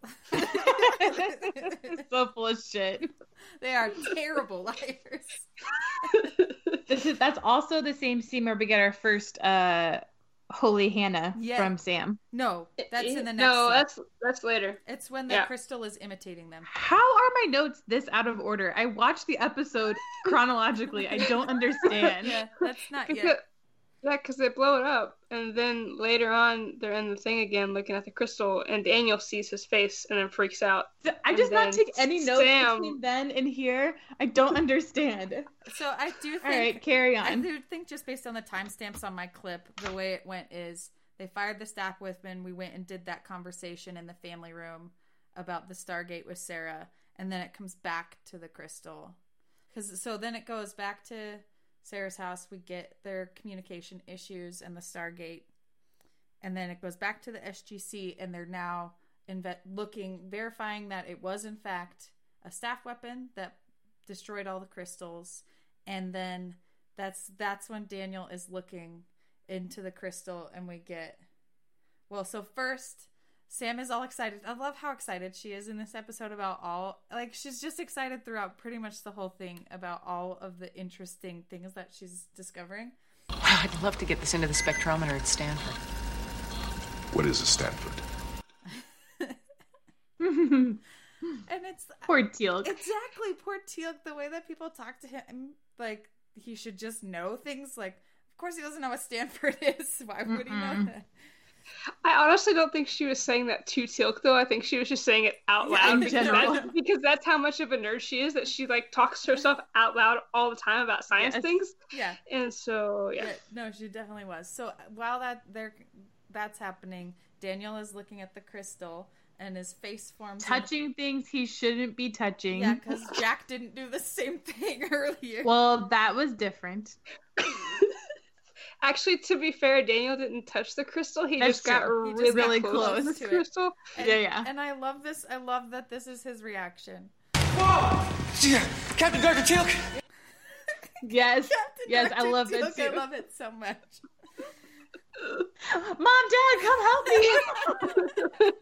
So full of shit. They are terrible liars. This is that's also the same scene where we get our first uh Holy Hannah Yeah. from Sam. No, that's in the next No, scene. that's that's later. It's when the Yeah. crystal is imitating them. How are my notes this out of order? I watched the episode chronologically. I don't understand. Yeah, that's not Because, yet. yeah, because they blow it up, and then later on they're in the thing again, looking at the crystal, and Daniel sees his face and then freaks out. I just And not then take any notes Sam- between then and here. I don't understand. So I do think. All right, carry I on. do think just based on the timestamps on my clip, the way it went is they fired the staff weapon. We went and did that conversation in the family room. about the Stargate with Sarah, and then it comes back to the crystal. Cause, so then it goes back to Sarah's house. We get their communication issues and the Stargate. And then it goes back to the S G C, and they're now inve- looking, verifying that it was, in fact, a staff weapon that destroyed all the crystals. And then that's that's when Daniel is looking into the crystal, and we get... Well, so first... Sam is all excited. I love how excited she is in this episode about all... Like, she's just excited throughout pretty much the whole thing about all of the interesting things that she's discovering. I'd love to get this into the spectrometer at Stanford. What is a Stanford? And it's... Poor Teal'c. Exactly, poor Teal'c. The way that people talk to him, like, he should just know things. Like, of course he doesn't know what Stanford is. Why would he know that? I honestly don't think she was saying that to Teal'c, though. I think she was just saying it out Yeah, loud in because, general. that's, because that's how much of a nerd she is, that she like talks to herself out loud all the time about science Yes. things. Yeah. And so, yeah. Yeah, no, she definitely was. So while that they're, that's happening, Daniel is looking at the crystal, and his face forms... Touching in... things he shouldn't be touching. Yeah, because Jack didn't do the same thing earlier. Well, that was different. Actually, to be fair, Daniel didn't touch the crystal. He That's just got true. He really, just got really close close to the to it. crystal. And, Yeah, yeah. And I love this. I love that this is his reaction. Whoa! Yeah, Captain Doctor Teal'c! Yes. Captain Yes, Doctor I love Teal'c, it too. I love it so much. Mom, Dad, come help me!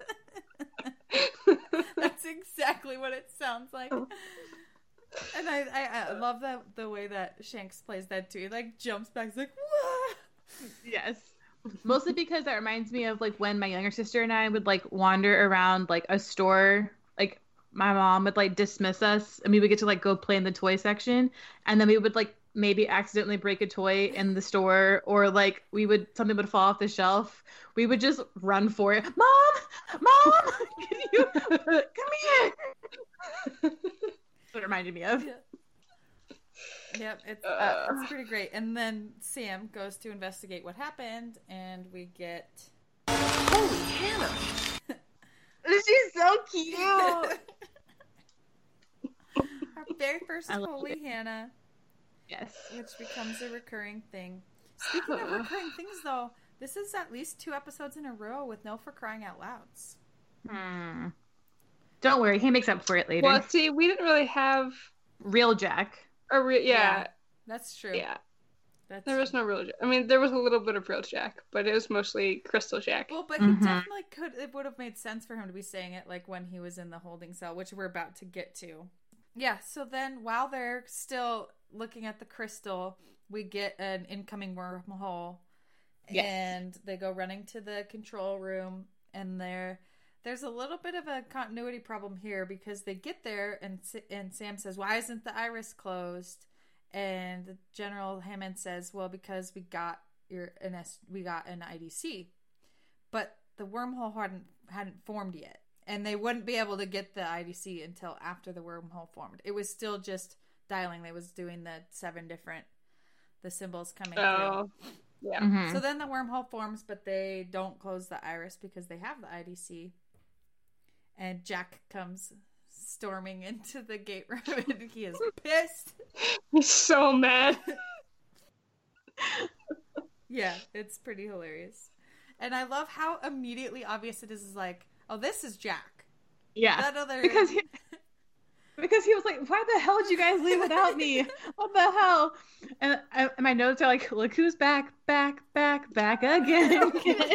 That's exactly what it sounds like. And I, I, I love that the way that Shanks plays that too. He like jumps back, he's like, whoa! Yes. Mostly because that reminds me of like when my younger sister and I would like wander around like a store. Like my mom would like dismiss us, and we would get to like go play in the toy section, and then we would like maybe accidentally break a toy in the store, or like we would something would fall off the shelf. We would just run for it. Mom, mom, can you come here? That's what it reminded me of. Yeah. Yep, it's uh, it's pretty great. And then Sam goes to investigate what happened, and we get Holy Hannah! She's so cute. our very first I love Holy it. Hannah, Yes. which becomes a recurring thing. Speaking of recurring things, though, this is at least two episodes in a row with no For Crying Out Louds. Hmm. Don't worry, he makes up for it later. Well, see, we didn't really have Real Jack. a real, yeah, That's true. yeah. That's There was no real Jack. I mean, there was a little bit of real Jack, but it was mostly Crystal Jack. Well, but he Mhm. definitely could. It would have made sense for him to be saying it like when he was in the holding cell, which we're about to get to. Yeah. So then, while they're still looking at the crystal, we get an incoming wormhole, Yes. and they go running to the control room, and there, there's a little bit of a continuity problem here because they get there, and and Sam says, "Why isn't the iris closed?" And General Hammond says, "Well, because we got your an S, we got an I D C, but the wormhole hadn't hadn't formed yet, and they wouldn't be able to get the I D C until after the wormhole formed. It was still just dialing. They was doing the seven different the symbols coming Oh, through. yeah. Mhm. So then the wormhole forms, but they don't close the iris because they have the I D C. And Jack comes storming into the gate room, and he is pissed. He's so mad. Yeah, it's pretty hilarious. And I love how immediately obvious it is. Is like, oh, this is Jack. Yeah. That other Because he, because he was like, why the hell did you guys leave without me? What the hell? And, I, and my notes are like, look who's back, back, back, back again.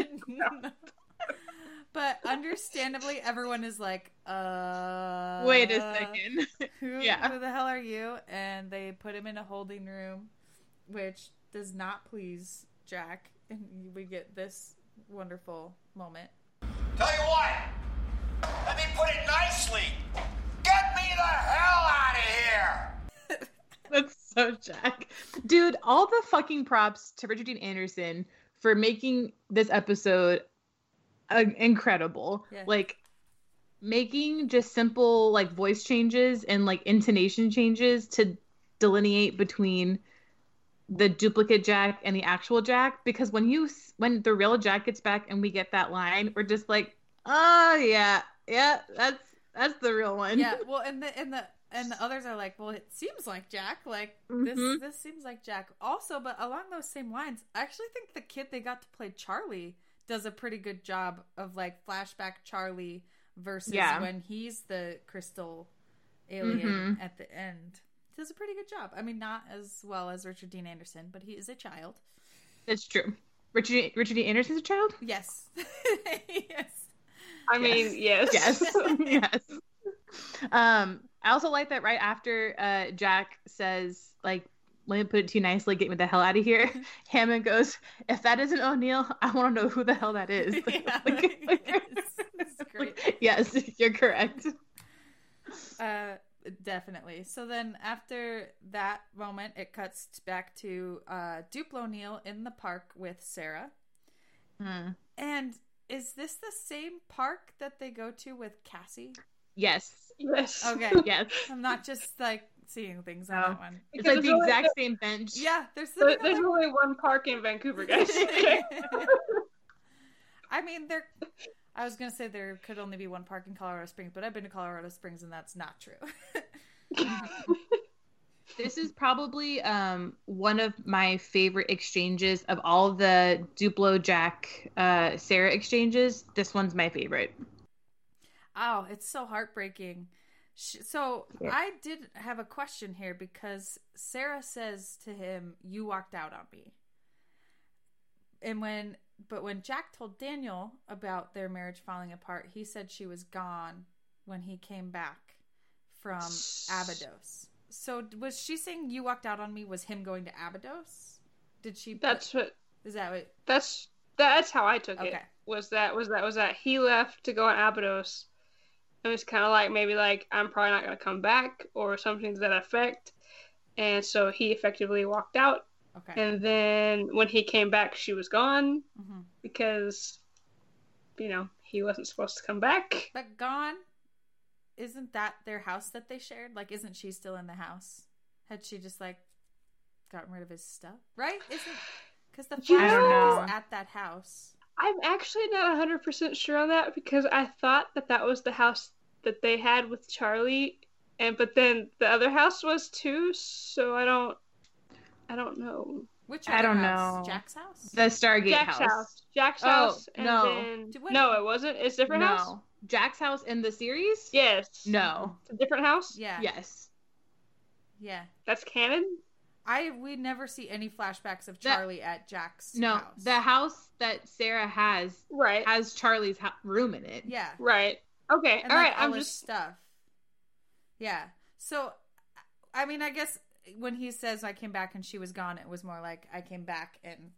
But understandably, everyone is like, uh... Wait a second. Who, Yeah. who the hell are you? And they put him in a holding room, which does not please Jack. And we get this wonderful moment. Tell you what, let me put it nicely. Get me the hell out of here! That's so Jack. Dude, all the fucking props to Richard Dean Anderson for making this episode uh, incredible. Yeah. Like, making just simple, like, voice changes and, like, intonation changes to delineate between the duplicate Jack and the actual Jack. Because when you, when the real Jack gets back and we get that line, we're just like, oh, yeah, yeah, that's that's the real one. Yeah, well, and the and the and the others are like, well, it seems like Jack. Like this, Mhm. this seems like Jack. Also, but along those same lines, I actually think the kid they got to play Charlie does a pretty good job of like flashback Charlie versus Yeah. when he's the crystal alien Mhm. at the end. He does a pretty good job. I mean, not as well as Richard Dean Anderson, but he is a child. It's true. Richard Richard D. Anderson's a child? Yes. Yes. I mean, yes. Yes. Yes. Um, I also like that right after uh, Jack says, like, let me put it too nicely, get me the hell out of here. Hammond goes, if that isn't O'Neill, I want to know who the hell that is. Yeah, Like, it's, it's great. yes, you're correct. Uh, definitely. So then after that moment, it cuts back to uh, Duplo O'Neill in the park with Sarah. Hmm. And is this the same park that they go to with Cassie? Yes. Yes. Okay. Yes. I'm not just like seeing things on No. that one. It's Because like the there's only- exact same bench. Yeah, there's There- sitting on There's the- only one park in Vancouver, guys. I mean, there. I was gonna say there could only be one park in Colorado Springs, but I've been to Colorado Springs and that's not true. This is probably um, one of my favorite exchanges of all the Duplo Jack uh, Sarah exchanges. This one's my favorite. Oh, it's so heartbreaking. Sh- So Yeah. I did have a question here because Sarah says to him, "You walked out on me." And when, but when Jack told Daniel about their marriage falling apart, he said she was gone when he came back from Abydos. So was she saying "you walked out on me" was him going to Abydos? Did she? That's what. Is that what? That's that's how I took it. Okay. Was that was that was that he left to go on Abydos, and it's kind of like maybe like I'm probably not gonna come back or something to that effect, and so he effectively walked out. Okay. And then when he came back, she was gone Mhm. because, you know, he wasn't supposed to come back. But gone. Isn't that their house that they shared? Like, isn't she still in the house? Had she just like gotten rid of his stuff? Right? Isn't because the You flashback know- is at that house. I'm actually not one hundred percent sure on that because I thought that that was the house that they had with Charlie, and but then the other house was too. So I don't, I don't know. Which I other don't house? know. Jack's house. The Stargate Jack's house. house. Jack's Oh, house. And no. Then... Do what- No, it wasn't. It's a different no. house. Jack's house in the series? Yes. No. It's a different house. Yeah. Yes. Yeah. That's canon. I we never see any flashbacks of That- Charlie at Jack's No. house. The house that Sarah has Right. has Charlie's ho- room in it. Yeah. Right. Okay. And all like right. all I'm his just. stuff. Yeah. So, I mean, I guess when he says I came back and she was gone, it was more like I came back and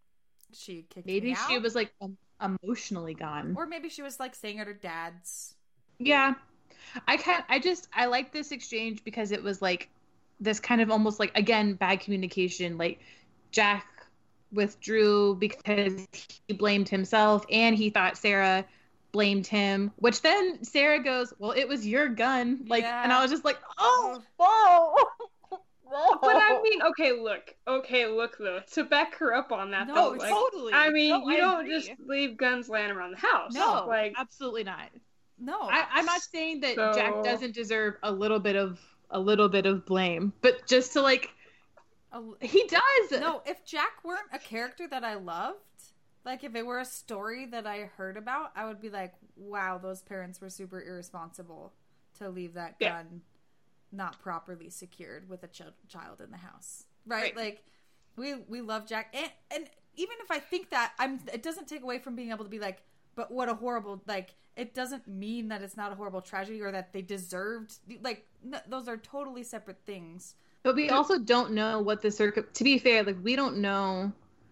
she kicked Maybe me she out. was like um, emotionally gone. Or maybe she was like staying at her dad's. Yeah. I can I just I like this exchange because it was like this kind of almost like again bad communication. Like Jack withdrew because he blamed himself and he thought Sarah blamed him, which then Sarah goes, "Well, it was your gun." Like Yeah. and I was just like, "Oh, whoa." Whoa. But I mean, okay, look, okay, look though. To back her up on that, No, though, like, totally. I mean, No, you I don't agree. just leave guns laying around the house. No, like, absolutely not. No. I, I'm not saying that So- Jack doesn't deserve a little bit of a little bit of blame, but just to like A- he does. No, if Jack weren't a character that I loved, like if it were a story that I heard about, I would be like, wow, those parents were super irresponsible to leave that Yeah. gun not properly secured with a ch- child in the house. Right? Right. Like we we love Jack and, and even if I think that, I'm it doesn't take away from being able to be like, but what a horrible, like it doesn't mean that it's not a horrible tragedy or that they deserved, like no, those are totally separate things. But we also don't know what the circum. To be fair, like we don't know.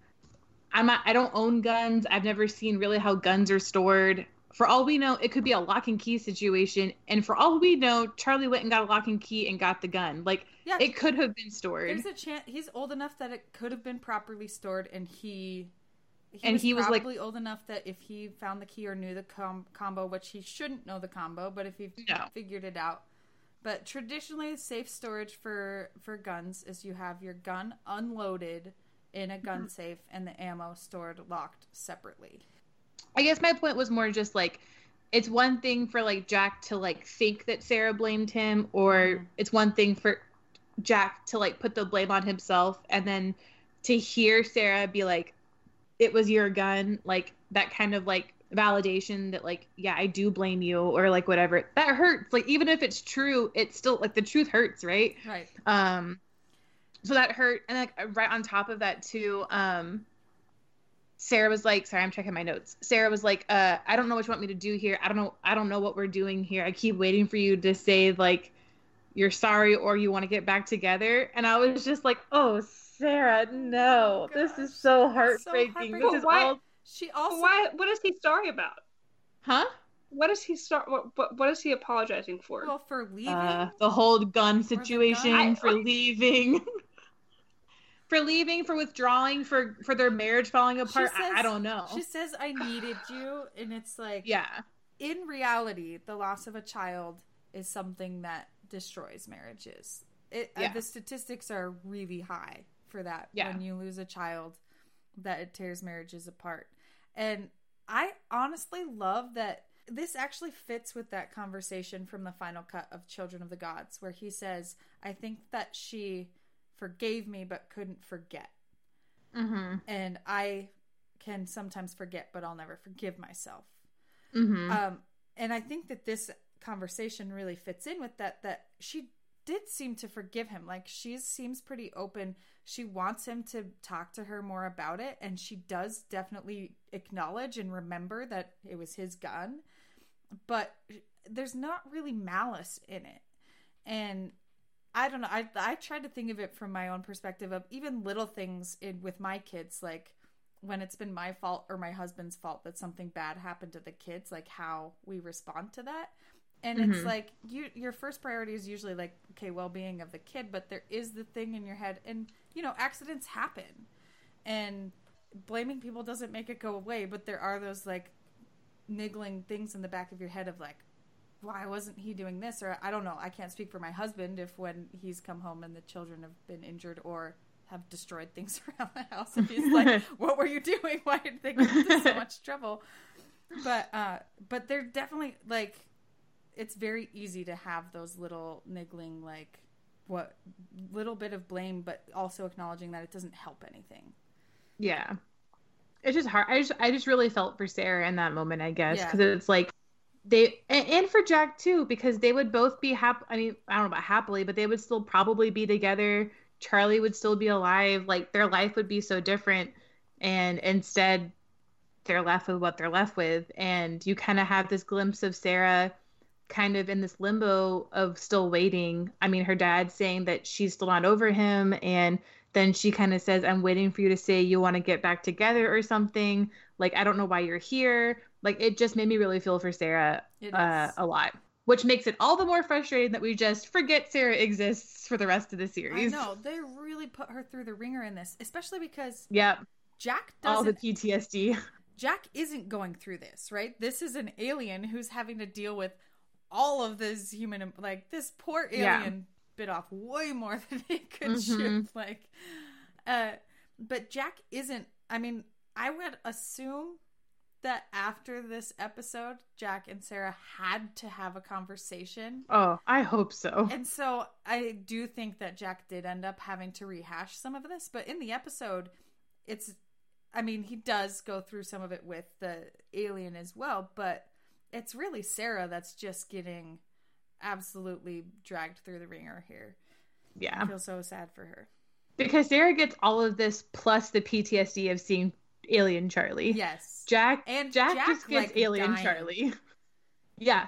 I'm not. I don't own guns. I've never seen really how guns are stored. For all we know, it could be a lock and key situation, and for all we know, Charlie went and got a lock and key and got the gun. Like Yeah. it could have been stored. There's a chance he's old enough that it could have been properly stored, and he, he And was he was, like- probably old enough that if he found the key or knew the com- combo, which he shouldn't know the combo, but if he No. figured it out. But traditionally, safe storage for for guns is you have your gun unloaded in a gun safe and the ammo stored locked separately. I guess my point was more just like it's one thing for like Jack to like think that Sarah blamed him, or mm-hmm. it's one thing for Jack to like put the blame on himself, and then to hear Sarah be like, it was your gun, like that kind of like validation that like, yeah, I do blame you, or like whatever, that hurts. Like even if it's true, it's still like the truth hurts, right? Right. Um so that hurt. And like right on top of that too, um Sarah was like, sorry, I'm checking my notes. Sarah was like, uh, I don't know what you want me to do here. I don't know. I don't know what we're doing here. I keep waiting for you to say like, you're sorry or you want to get back together. And I was just like, oh, Sarah, no, oh, this is so heartbreaking. So heartbreaking. This is why, all... She also. Why? What is he sorry about? Huh? What is he start? What, what? What is he apologizing for? Well, for leaving. Uh, the whole gun situation. Gun. I, for leaving. For leaving, for withdrawing, for, for their marriage falling apart. Says, I, I don't know. She says, I needed you. And it's like, yeah. In reality, the loss of a child is something that destroys marriages. It, yeah. uh, the statistics are really high for that. Yeah. When you lose a child, that it tears marriages apart. And I honestly love that this actually fits with that conversation from the final cut of Children of the Gods, where he says, I think that she forgave me but couldn't forget. Mm-hmm. And I can sometimes forget, but I'll never forgive myself. Mm-hmm. Um, and I think that this conversation really fits in with that, that she did seem to forgive him. Like, she seems pretty open. She wants him to talk to her more about it, and she does definitely acknowledge and remember that it was his gun, but there's not really malice in it. And I don't know. I I tried to think of it from my own perspective of even little things in, with my kids, like when it's been my fault or my husband's fault that something bad happened to the kids, like how we respond to that. And mm-hmm. it's like you, your first priority is usually like, okay, well-being of the kid, but there is the thing in your head, and you know, accidents happen, and blaming people doesn't make it go away. But there are those like niggling things in the back of your head of like, why wasn't he doing this? Or I don't know. I can't speak for my husband if when he's come home and the children have been injured or have destroyed things around the house, if he's like, what were you doing? Why did they get into so much trouble? But, uh, but they're definitely like, it's very easy to have those little niggling, like what little bit of blame, but also acknowledging that it doesn't help anything. Yeah. It's just hard. I just, I just really felt for Sarah in that moment, I guess. Yeah. Cause it's like, They and, and for Jack too, because they would both be happy. I mean, I don't know about happily, but they would still probably be together. Charlie would still be alive. Like their life would be so different, and instead, they're left with what they're left with. And you kind of have this glimpse of Sarah, kind of in this limbo of still waiting. I mean, her dad saying that she's still not over him, and then she kind of says, "I'm waiting for you to say you want to get back together or something." Like, I don't know why you're here. Like, it just made me really feel for Sarah uh, a lot, which makes it all the more frustrating that we just forget Sarah exists for the rest of the series. I know. They really put her through the ringer in this, especially because yep. Jack doesn't... all the P T S D. Jack isn't going through this, right? This is an alien who's having to deal with all of this human... Like, this poor alien yeah. bit off way more than he could mm-hmm. chew. Like, uh, but Jack isn't... I mean, I would assume... that after this episode, Jack and Sarah had to have a conversation. Oh, I hope so. And so I do think that Jack did end up having to rehash some of this. But in the episode, it's, I mean, he does go through some of it with the alien as well. But it's really Sarah that's just getting absolutely dragged through the ringer here. Yeah. I feel so sad for her. Because Sarah gets all of this plus the P T S D of seeing Alien Charlie. Yes. Jack and Jack, Jack just gets like, Alien dying. Charlie. Yeah.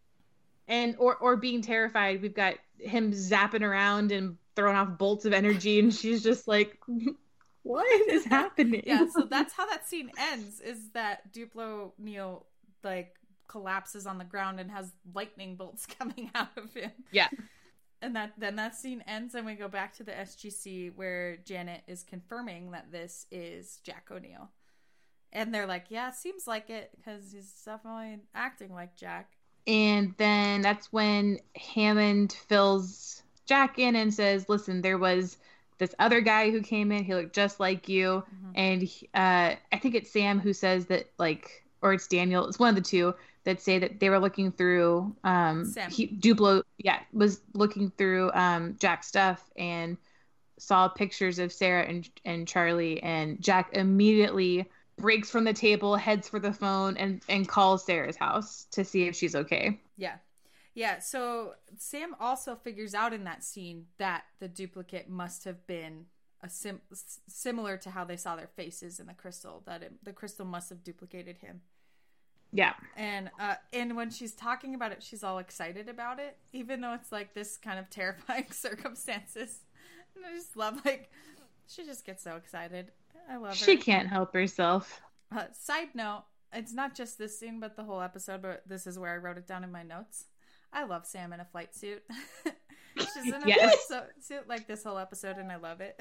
And or or being terrified. We've got him zapping around and throwing off bolts of energy, and she's just like, what is happening? Yeah, so that's how that scene ends, is that Duplo Neil like collapses on the ground and has lightning bolts coming out of him. Yeah. And that then that scene ends, and we go back to the S G C where Janet is confirming that this is Jack O'Neill. And they're like, yeah, seems like it, because he's definitely acting like Jack. And then that's when Hammond fills Jack in and says, listen, there was this other guy who came in. He looked just like you. Mm-hmm. And uh, I think it's Sam who says that, like, or it's Daniel. It's one of the two. that say that they were looking through um Sam. he, Duplo yeah was looking through um Jack's stuff and saw pictures of Sarah and and Charlie, and Jack immediately breaks from the table, heads for the phone, and and calls Sarah's house to see if she's okay. Yeah. Yeah, so Sam also figures out in that scene that the duplicate must have been a sim- similar to how they saw their faces in the crystal, that it, the crystal must have duplicated him. Yeah. And uh, and when she's talking about it, she's all excited about it, even though it's like this kind of terrifying circumstances. And I just love, like, she just gets so excited. I love her. She can't help herself. Uh, side note, it's not just this scene, but the whole episode, but this is where I wrote it down in my notes. I love Sam in a flight suit. She's in a Yes. flight so- suit like this whole episode, and I love it.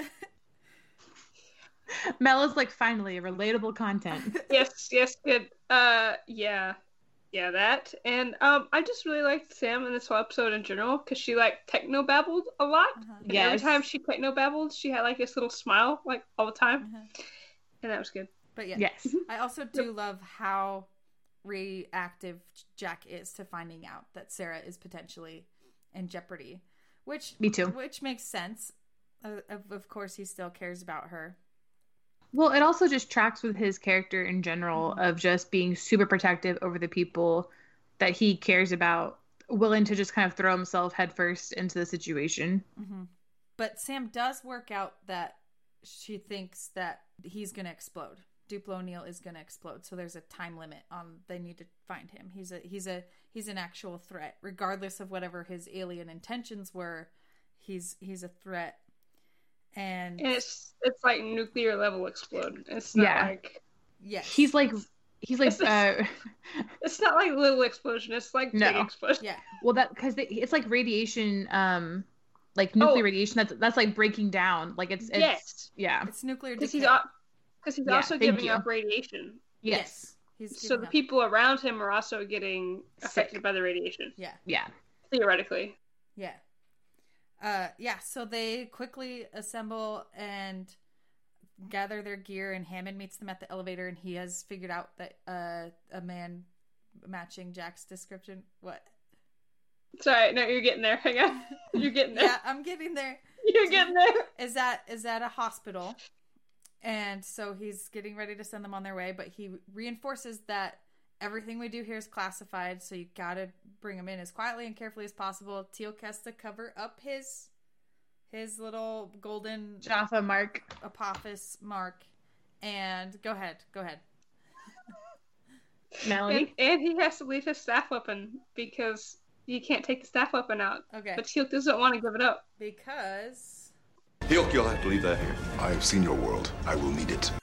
Mel is like, finally, relatable content. Yes, yes, good. Uh, yeah. Yeah, that. And um, I just really liked Sam in this whole episode in general, because she, like, techno-babbled a lot. Uh-huh. And Yes. every time she techno-babbled, she had, like, this little smile, like, all the time. Uh-huh. And that was good. But yeah, Yes. I also do love how reactive Jack is to finding out that Sarah is potentially in jeopardy, which Me too. Which makes sense. Uh, of, of course, he still cares about her. Well, it also just tracks with his character in general of just being super protective over the people that he cares about, willing to just kind of throw himself headfirst into the situation. Mm-hmm. But Sam does work out that she thinks that he's going to explode. Duplo O'Neill is going to explode, so there's a time limit on. They need to find him. He's a he's a he's an actual threat, regardless of whatever his alien intentions were. He's he's a threat, and, And it's it's like nuclear level explode. It's not Yeah. like yes, He's like, he's like, It's uh, it's not like little explosion. It's like No. big explosion. yeah, well, that because it's like radiation, um, like nuclear Oh. radiation. That's that's like breaking down. Like it's, it's Yes. yeah, it's nuclear Because decay. he's al- because he's Yeah, also thank giving you. up radiation. yes, He's So giving the up. people around him are also getting affected Sick. by the radiation, Yeah, yeah. theoretically. yeah, uh, yeah. So they quickly assemble and gather their gear, and Hammond meets them at the elevator, and he has figured out that uh, a man matching Jack's description. What? Sorry, no, you're getting there. Hang on. You're getting there. Yeah, I'm getting there. You're getting there. Is that is at a hospital, and so he's getting ready to send them on their way, but he reinforces that everything we do here is classified, so you gotta bring them in as quietly and carefully as possible. Teal'c has to cover up his his little golden Jaffa mark. Apophis mark, and go ahead, go ahead. And, Melanie. and he has to leave his staff weapon because you can't take the staff weapon out. Okay, But Teal'c doesn't want to give it up. because Teal'c, you'll have to leave that here. I have seen your world. I will need it.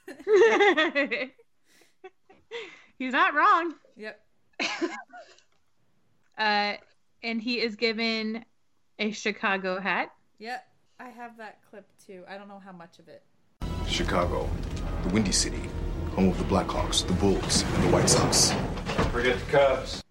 He's not wrong. yep, Uh, and he is given a Chicago hat. yep, I have that clip too. I don't know how much of it. Chicago, the Windy City, home of the Blackhawks, the Bulls, and the White Sox. Don't forget the Cubs.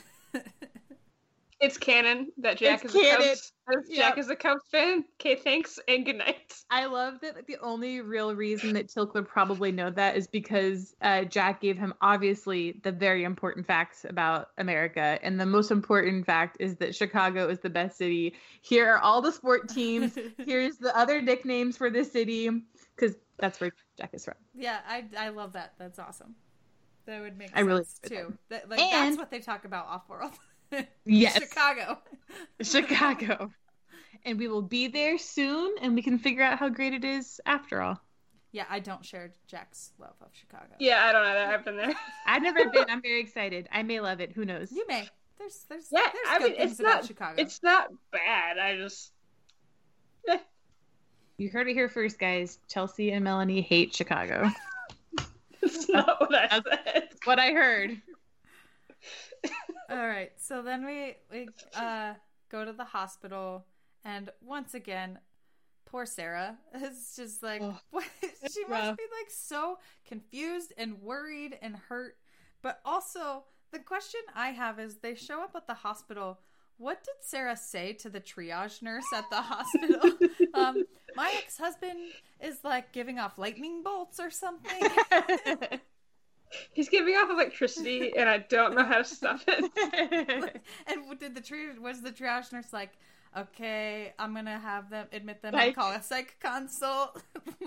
It's canon that Jack It's is canon. a Cubs. that Jack Yep. is a Cubs fan. Okay, thanks and good night. I love that the only real reason that Teal'c would probably know that is because uh, Jack gave him obviously the very important facts about America. And the most important fact is that Chicago is the best city. Here are all the sport teams. Here's the other nicknames for the city, because that's where Jack is from. Yeah, I I love that. That's awesome. That would make I really sense enjoyed too. That, like And- that's what they talk about off world. Yes. Chicago. Chicago. And we will be there soon, and we can figure out how great it is after all. Yeah, I don't share Jack's love of Chicago. Yeah, I don't know that. I've been there. I've never been. I'm very excited. I may love it. Who knows? You may. There's there's Yeah, there's I good mean, things it's about not. Chicago. It's not bad. I just. Eh. You heard it here first, guys. Chelsea and Melanie hate Chicago. It's not what I said. That's what I heard. All right. So then we we uh go to the hospital, and once again, poor Sarah is just like Oh, what? She rough. must be like so confused and worried and hurt. But also, the question I have is, they show up at the hospital. What did Sarah say to the triage nurse at the hospital? um, my ex-husband is like giving off lightning bolts or something. He's giving off electricity, and I don't know how to stop it. And did the tree was the triage nurse like, okay, I'm gonna have them admit them Like- and call a psych consult?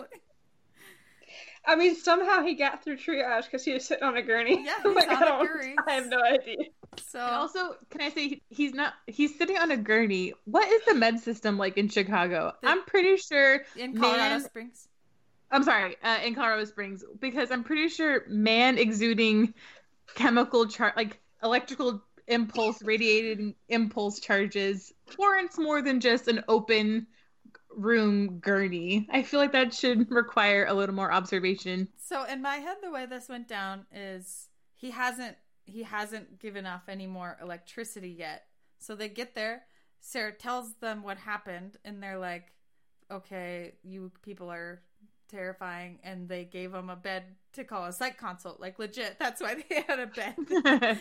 I mean, somehow he got through triage because he was sitting on a gurney. Yeah, he's Like, on I a don't- gurney. I have no idea. So And also, can I say he- he's not? He's sitting on a gurney. What is the med system like in Chicago? The- I'm pretty sure in Colorado man- Springs. I'm sorry, uh, in Colorado Springs, because I'm pretty sure man exuding chemical char like electrical impulse, radiated impulse charges warrants more than just an open room gurney. I feel like that should require a little more observation. So in my head, the way this went down is he hasn't he hasn't given off any more electricity yet. So they get there. Sarah tells them what happened, and they're like, "Okay, you people are terrifying," and they gave him a bed to call a psych consult. Like legit, that's why they had a bed.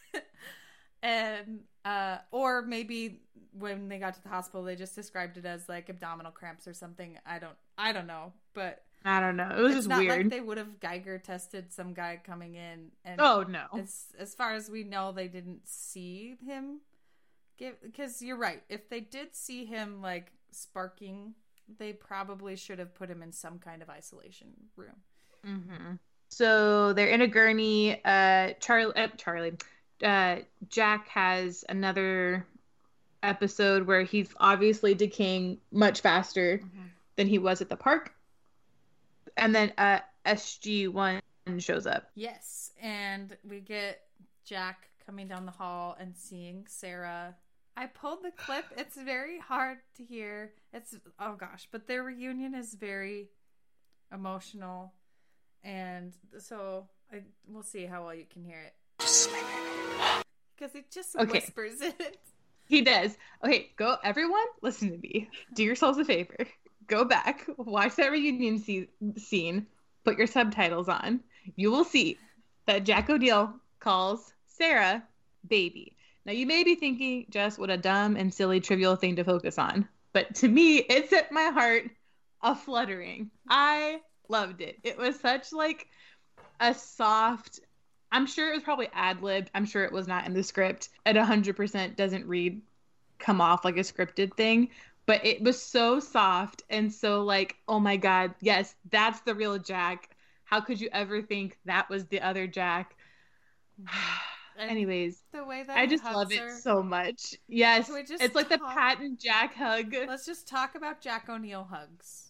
And uh, or maybe when they got to the hospital, they just described it as like abdominal cramps or something. I don't, I don't know, but. I don't know. It was It's just not weird. like they would have Geiger tested some guy coming in. And Oh, no. As as far as we know, they didn't see him give. Because you're right. If they did see him like sparking, they probably should have put him in some kind of isolation room. Mm-hmm. So they're in a gurney. Uh, Charlie, uh, Charlie, uh, Jack has another episode where he's obviously decaying much faster Mm-hmm. than he was at the park. And then uh, S G one shows up. Yes, and we get Jack coming down the hall and seeing Sarah. I pulled the clip. It's very hard to hear. It's, oh gosh, but their reunion is very emotional. And so I, we'll see how well you can hear it. Because it just Okay. whispers it. He does. Okay, go, everyone, listen to me. Do yourselves a favor. Go back, watch that reunion se- scene, put your subtitles on. You will see that Jack O'Neill calls Sarah baby. Now, you may be thinking, Jess, what a dumb and silly trivial thing to focus on. But to me, it set my heart a fluttering. I loved it. It was such like a soft, I'm sure it was probably ad-libbed. I'm sure it was not in the script. It one hundred percent doesn't read, come off like a scripted thing. But it was so soft and so like, oh my God, yes, that's the real Jack. How could you ever think that was the other Jack? Anyways, The way that I he just hugs love it her. so much. Yes, Can we just it's like the talk- patent Jack hug. Let's just talk about Jack O'Neill hugs.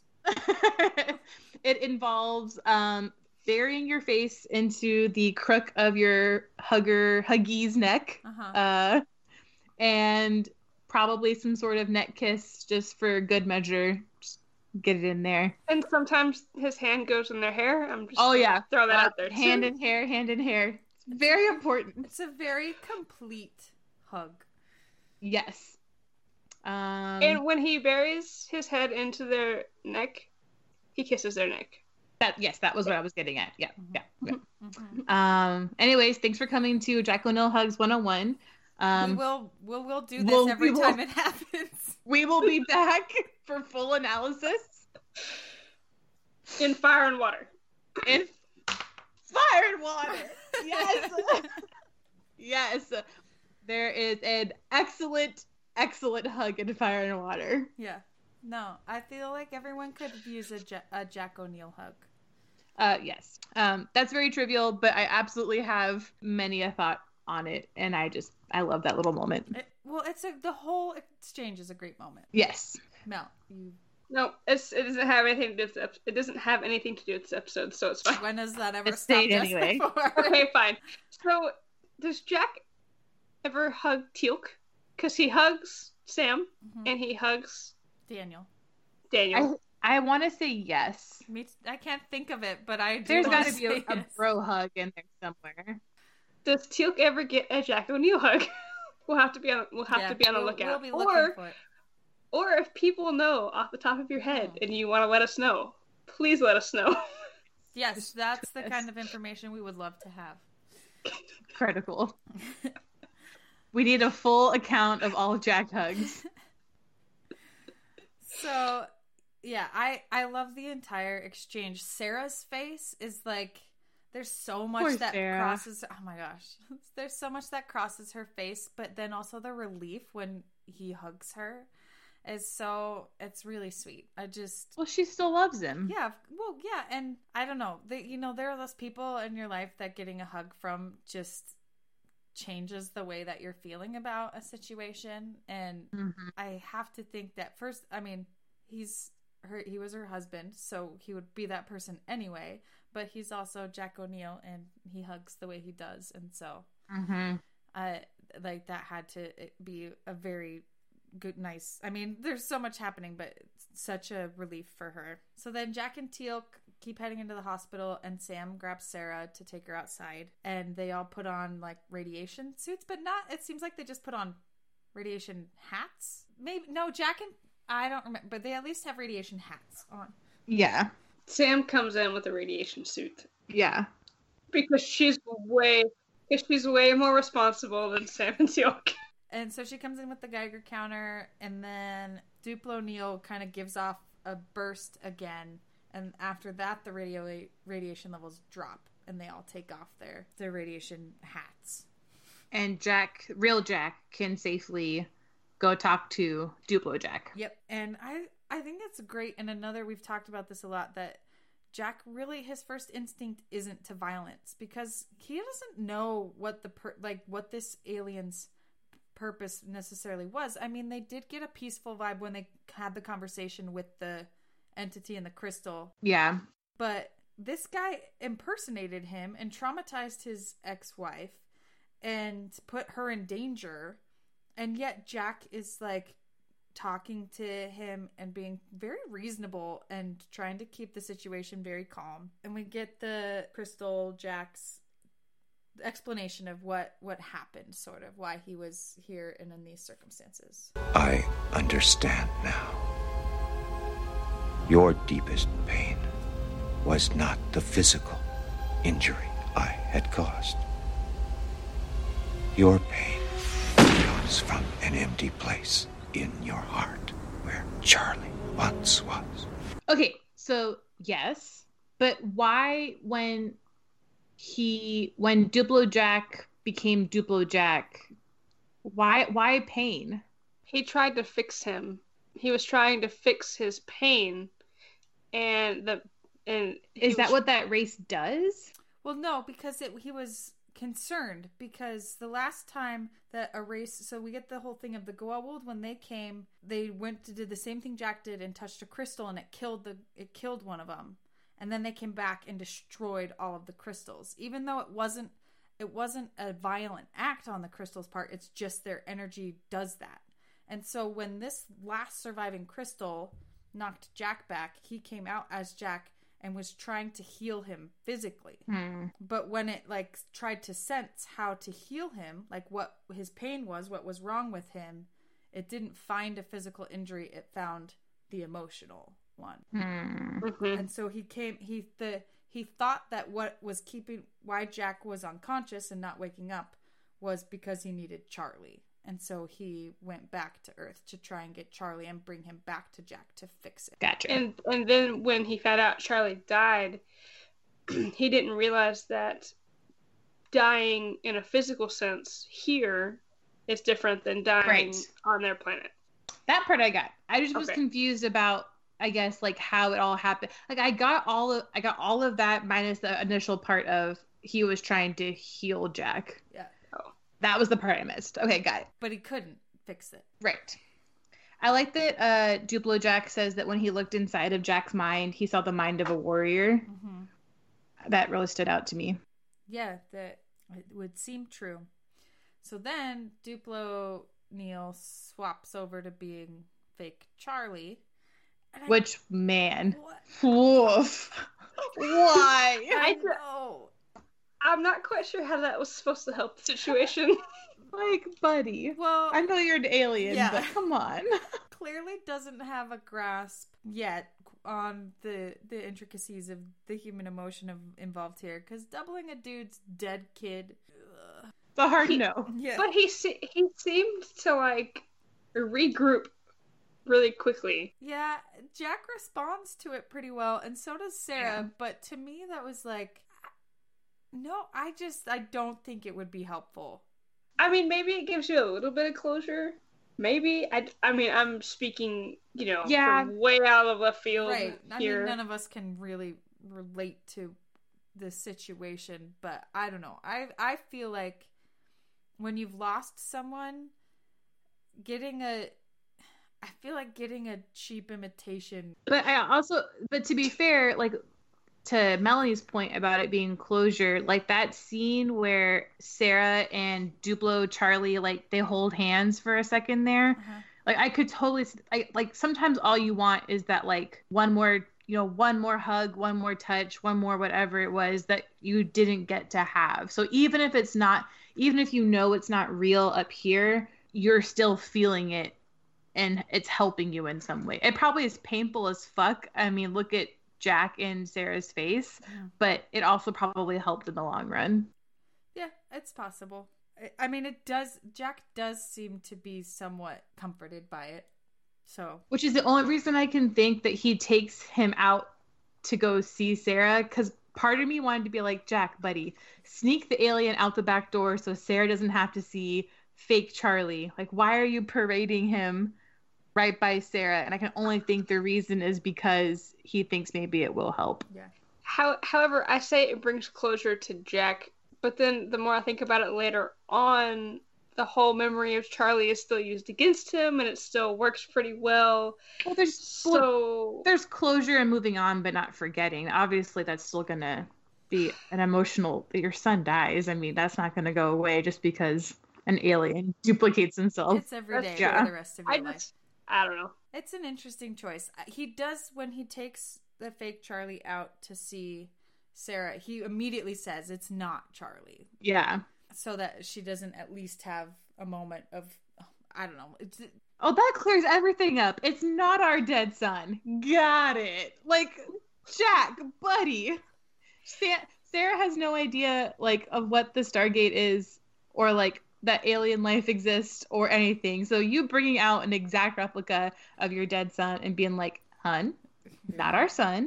It involves um, burying your face into the crook of your hugger huggy's neck, Uh-huh. uh, and probably some sort of neck kiss just for good measure. Just get it in there. And sometimes his hand goes in their hair. I'm just Oh yeah, throw that Uh, out there. too. Hand in hair, hand in hair. It's very important. It's a very complete hug. Yes. Um, And when he buries his head into their neck, he kisses their neck. that yes, that was what I was getting at. Yeah, yeah. yeah. Mhm. Um. Anyways, thanks for coming to Jack O'Neill Hugs one oh one. Um, we will we'll, we'll do this we'll- every we will- time it happens. we will be back for full analysis In fire and water. in fire and water. Yes, yes. There is an excellent, excellent hug in fire and water. Yeah. No, I feel like everyone could use a, Ja- a Jack O'Neill hug. Uh, yes. Um, that's very trivial, but I absolutely have many a thought on it, and I just I love that little moment. It, well, it's a the whole exchange is a great moment. Yes. Mel, you No, it's, it doesn't have anything to do with this ep- it doesn't have anything to do with this episode, so it's fine. when has that ever It's stopped stayed us anyway. before? Okay, fine. So, does Jack ever hug Teal'c? Because he hugs Sam Mhm. and he hugs Daniel. Daniel. I I want to say yes. Me, t- I can't think of it, but I do. There's wanna got to be a, say a yes. bro hug in there somewhere. Does Teal'c ever get a Jack O'Neill hug? we'll have to be on. We'll have Yeah, to be on the we'll- lookout. We'll be looking or, for it. or if people know off the top of your head Mhm. and you want to let us know, please let us know. Yes, that's the Yes. kind of information we would love to have. Critical. We need a full account of all Jack hugs. So, yeah, I I love the entire exchange. Sarah's face is like There's so much Poor that Sarah. crosses. Oh my gosh. There's so much that crosses her face, but then also the relief when he hugs her is so, it's really sweet. I just. Well, she still loves him. Yeah. Well, yeah. And I don't know. They, you know, there are those people in your life that getting a hug from just changes the way that you're feeling about a situation. And Mm-hmm. I have to think that first, I mean, he's her, he was her husband, so he would be that person anyway. But he's also Jack O'Neill, and he hugs the way he does, and so, Mm-hmm. uh, like that had to be a very good, nice. I mean, there's so much happening, but it's such a relief for her. So then Jack and Teal keep heading into the hospital, and Sam grabs Sarah to take her outside, and they all put on like radiation suits, but not. It seems like they just put on radiation hats. Maybe no, Jack and I don't remember, but they at least have radiation hats on. Yeah. Sam comes in with a radiation suit Yeah. because she's way, because she's way more responsible than Sam and Teal'c. And so she comes in with the Geiger counter, and then Duplo O'Neill kind of gives off a burst again, and after that, the radio radiation levels drop, and they all take off their their radiation hats. And Jack, real Jack, can safely go talk to Duplo Jack. Yep, and I I think that's great. And another, we've talked about this a lot, that Jack really, his first instinct isn't to violence, because he doesn't know what the per, like what this alien's purpose necessarily was. I mean, they did get a peaceful vibe when they had the conversation with the entity in the crystal. Yeah. But this guy impersonated him and traumatized his ex-wife and put her in danger. And yet Jack is like talking to him and being very reasonable and trying to keep the situation very calm. And we get the Crystal Jack's explanation of what what happened, sort of why he was here and in these circumstances. I understand now. Your deepest pain was not the physical injury I had caused. Your pain comes from an empty place in your heart where Charlie once was. Okay, so yes, but why when he when Duplo Jack became Duplo Jack, why why pain? He tried to fix him. He was trying to fix his pain, and the and Is that was, what that race does? Well, no, because it, he was concerned, because the last time that a race, so we get the whole thing of the Goa'uld, when they came, they went to did the same thing Jack did and touched a crystal, and it killed the it killed one of them. And then they came back and destroyed all of the crystals. Even though it wasn't it wasn't a violent act on the crystals' part, it's just their energy does that. And so when this last surviving crystal knocked Jack back, he came out as Jack and was trying to heal him physically. Hmm. But when it like tried to sense how to heal him, like what his pain was, what was wrong with him, it didn't find a physical injury, it found the emotional one. Hmm. Mm-hmm. And so he came he the he thought that what was keeping why Jack was unconscious and not waking up was because he needed Charlie. And so he went back to Earth to try and get Charlie and bring him back to Jack to fix it. Gotcha. And and then when he found out Charlie died, he didn't realize that dying in a physical sense here is different than dying Right. on their planet. That part I got. I just was Okay. confused about, I guess, like how it all happened. Like I got all of I got all of that minus the initial part of he was trying to heal Jack. Yeah. That was the part I missed. Okay, got it. But he couldn't fix it. Right. I like that uh, Duplo Jack says that when he looked inside of Jack's mind, he saw the mind of a warrior. Mm-hmm. That really stood out to me. Yeah, that it would seem true. So then Duplo Neil swaps over to being fake Charlie. And I- Which, man. What? Woof. Why? I know. I'm not quite sure how that was supposed to help the situation. Like, buddy. Well, I know you're an alien, yeah. but come on. Clearly doesn't have a grasp yet on the the intricacies of the human emotion of, involved here, because doubling a dude's dead kid, ugh. It's a hard He- no. Yeah. But he se- he seemed to like regroup really quickly. Yeah, Jack responds to it pretty well, and so does Sarah. Yeah. But to me, that was like, No, I just, I don't think it would be helpful. I mean, maybe it gives you a little bit of closure. Maybe. I, I mean, I'm speaking, you know, Yeah. from way out of left field Right. I here. mean, none of us can really relate to this situation, but I don't know. I I feel like when you've lost someone, getting a, I feel like getting a cheap imitation. But I also, but to be fair, like to Melanie's point about it being closure, like that scene where Sarah and Duplo Charlie, like they hold hands for a second there. Uh-huh. Like I could totally, I, like sometimes all you want is that like one more, you know, one more hug, one more touch, one more whatever it was that you didn't get to have. So even if it's not, even if you know it's not real up here, you're still feeling it and it's helping you in some way. It probably is painful as fuck. I mean, look at Jack in Sarah's face, Yeah. but it also probably helped in the long run. Yeah, it's possible. I- I mean, it does, Jack does seem to be somewhat comforted by it. So, Which is the only reason I can think that he takes him out to go see Sarah, because part of me wanted to be like, Jack, buddy, sneak the alien out the back door so Sarah doesn't have to see fake Charlie. Like, why are you parading him right by Sarah? And I can only think the reason is because he thinks maybe it will help. yeah. How, however, I say it brings closure to Jack, but then the more I think about it later on, the whole memory of Charlie is still used against him, and it still works pretty well. Well, there's so there's closure and moving on, but not forgetting. Obviously, that's still gonna be an emotional. Your son dies. I mean, that's not gonna go away just because an alien duplicates himself. It's every day Yeah. for the rest of your I life. just, I don't know. It's an interesting choice. He does, when he takes the fake Charlie out to see Sarah, he immediately says it's not Charlie. Yeah. So that she doesn't at least have a moment of, I don't know. It's, Oh, that clears everything up. It's not our dead son. Got it. Like, Jack, buddy. Sa- Sarah has no idea, like, of what the Stargate is, or, like, that alien life exists, or anything. So you bringing out an exact replica of your dead son and being like, hun, not our son,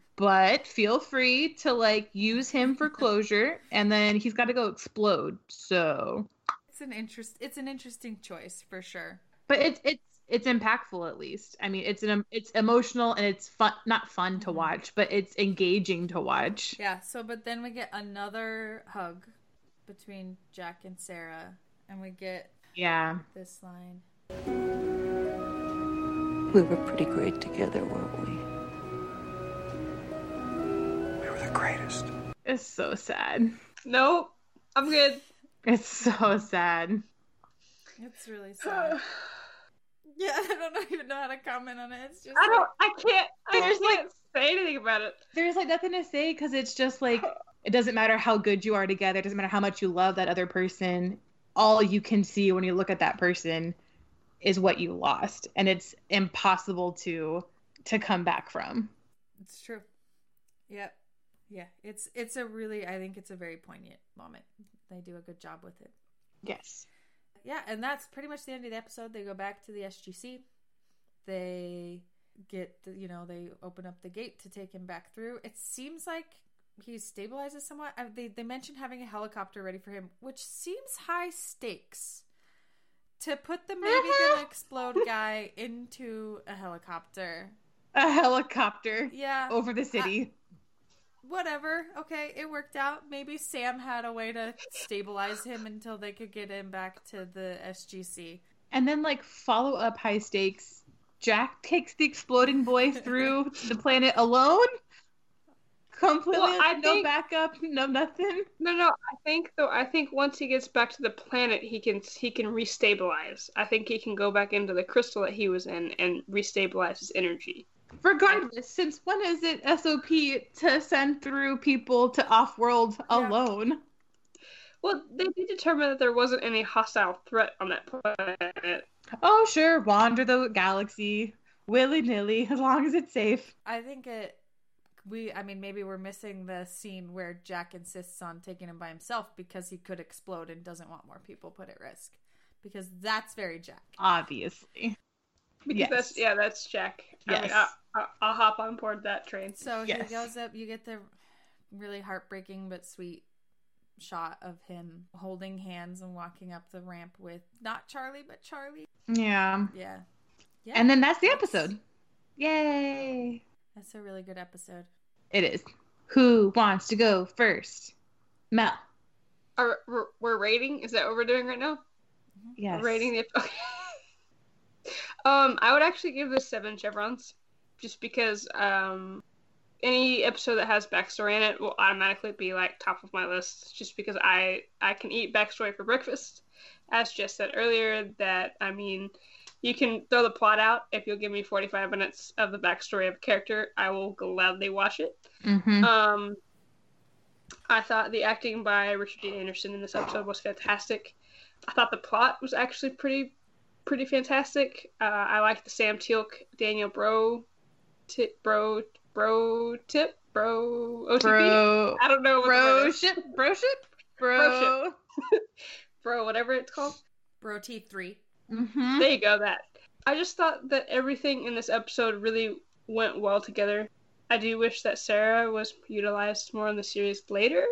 but feel free to, like, use him for closure, and then he's got to go explode, so... it's an interest. It's an interesting choice for sure. But it's it's it's impactful at least. I mean, it's an it's emotional and it's fun, not fun to watch, but it's engaging to watch. Yeah. So, but then we get another hug between Jack and Sarah, and we get Yeah. this line. We were pretty great together, weren't we? We were the greatest. It's so sad. Nope. I'm good. It's so sad. It's really sad. Yeah, I don't even know how to comment on it. It's just I don't, I can't, I There's, can't say anything about it. There's like nothing to say because it's just like it doesn't matter how good you are together. It doesn't matter how much you love that other person. All you can see when you look at that person is what you lost, and it's impossible to to come back from. It's true. Yep. Yeah. It's it's a really, I think it's a very poignant moment. They do a good job with it. Yes. Yeah, and that's pretty much the end of the episode. They go back to the S G C. They get, the, you know, they open up the gate to take him back through. It seems like he stabilizes somewhat. I, they they mentioned having a helicopter ready for him, which seems high stakes. To put the maybe gonna explode guy into a helicopter. A helicopter. Yeah. Over the city. Uh, whatever. Okay, it worked out. Maybe Sam had a way to stabilize him until they could get him back to the S G C. And then, like, follow up high stakes. Jack takes the exploding boy through the planet alone? Completely, Well, I no think- backup, no nothing? No, no. I think though. I think once he gets back to the planet, he can he can restabilize. I think he can go back into the crystal that he was in and restabilize his energy. Regardless, since when is it S O P to send through people to off-world alone? Well, they did determine that there wasn't any hostile threat on that planet. Oh, sure, wander the galaxy willy-nilly as long as it's safe. I think it. We, I mean, maybe we're missing the scene where Jack insists on taking him by himself because he could explode and doesn't want more people put at risk. Because that's very Jack. Obviously. Because Yes. that's yeah, that's Jack. I mean, Yes. I, I, I'll hop on board that train. So Yes. he goes up. You get the really heartbreaking but sweet shot of him holding hands and walking up the ramp with not Charlie, but Charlie. Yeah. Yeah. Yeah. And then that's the episode. Yay. That's a really good episode. It is. Who wants to go first? Mel. Are, we're, we're rating? Is that what we're doing right now? Yes. We're rating the Um, I would actually give this seven chevrons. Just because um, any episode that has backstory in it will automatically be like top of my list. Just because I, I can eat backstory for breakfast. As Jess said earlier, that, I mean, you can throw the plot out. If you'll give me forty-five minutes of the backstory of a character, I will gladly watch it. Mm-hmm. Um, I thought the acting by Richard Dean Anderson in this episode was fantastic. I thought the plot was actually pretty pretty fantastic. Uh, I liked the Sam Teal'c, Daniel Bro, tip, bro, bro, tip, bro, O T P. Bro, I don't know what bro the ship, bro ship, bro, bro, ship. Bro, whatever it's called. Bro T three. Mm-hmm. There you go. That I just thought that everything in this episode really went well together. I do wish that Sarah was utilized more in the series later,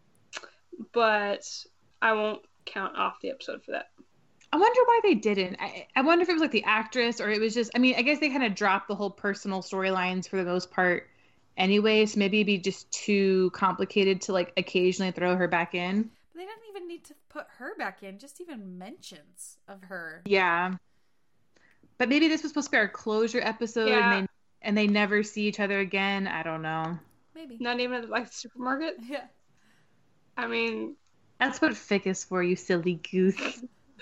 but I won't count off the episode for that. I wonder why they didn't. I, I wonder if it was like the actress or it was just, I mean, I guess they kind of dropped the whole personal storylines for the most part anyway, so maybe it'd be just too complicated to like occasionally throw her back in. But they didn't even need to put her back in, just even mentions of her. Yeah. But maybe this was supposed to be our closure episode Yeah. and they and they never see each other again. I don't know. Maybe. Not even at like the supermarket? Yeah. I mean, that's what Fic is for, you silly goose.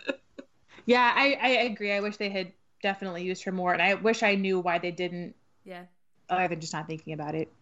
Yeah, I, I agree. I wish they had definitely used her more, and I wish I knew why they didn't. Yeah. Other than just not thinking about it.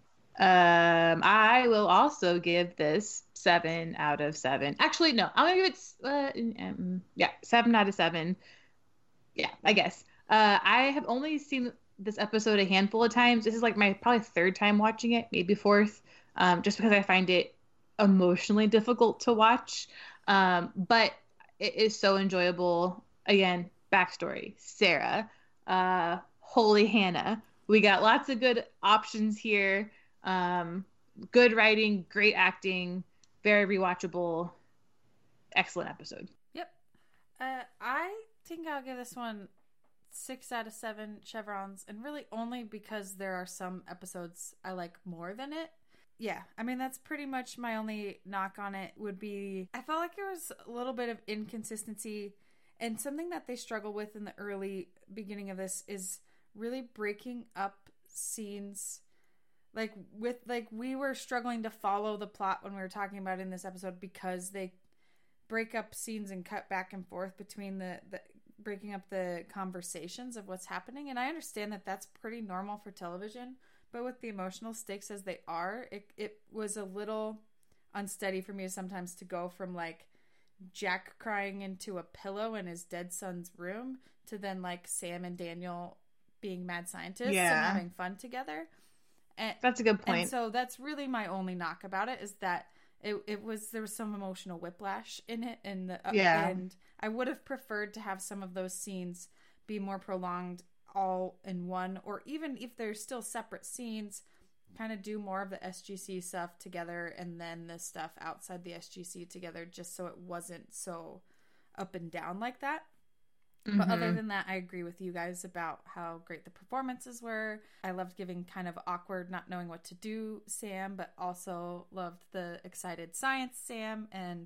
Um, I will also give this seven out of seven. Actually, no, I'm gonna give it uh, um, yeah, seven out of seven. Yeah, I guess. Uh, I have only seen this episode a handful of times. This is like my probably third time watching it, maybe fourth. Um, just because I find it emotionally difficult to watch. Um, but it is so enjoyable. Again, backstory, Sarah, uh, holy Hannah. We got lots of good options here. Um, good writing, great acting, very rewatchable, excellent episode. Yep. Uh, I think I'll give this one six out of seven chevrons, and really only because there are some episodes I like more than it. Yeah, I mean, that's pretty much my only knock on it would be, I felt like there was a little bit of inconsistency, and something that they struggle with in the early beginning of this is really breaking up scenes. Like, with, like, we were struggling to follow the plot when we were talking about it in this episode because they break up scenes and cut back and forth between the, the breaking up the conversations of what's happening. And I understand that that's pretty normal for television, but with the emotional stakes as they are, it it was a little unsteady for me sometimes to go from like Jack crying into a pillow in his dead son's room to then like Sam and Daniel being mad scientists Yeah. and having fun together. And That's a good point. And so that's really my only knock about it is that it it was there was some emotional whiplash in it, and the uh, Yeah. and I would have preferred to have some of those scenes be more prolonged all in one, or even if they're still separate scenes, kind of do more of the S G C stuff together and then the stuff outside the S G C together, just so it wasn't so up and down like that. Mm-hmm. But other than that, I agree with you guys about how great the performances were. I loved giving kind of awkward, not knowing what to do Sam, but also loved the excited science Sam and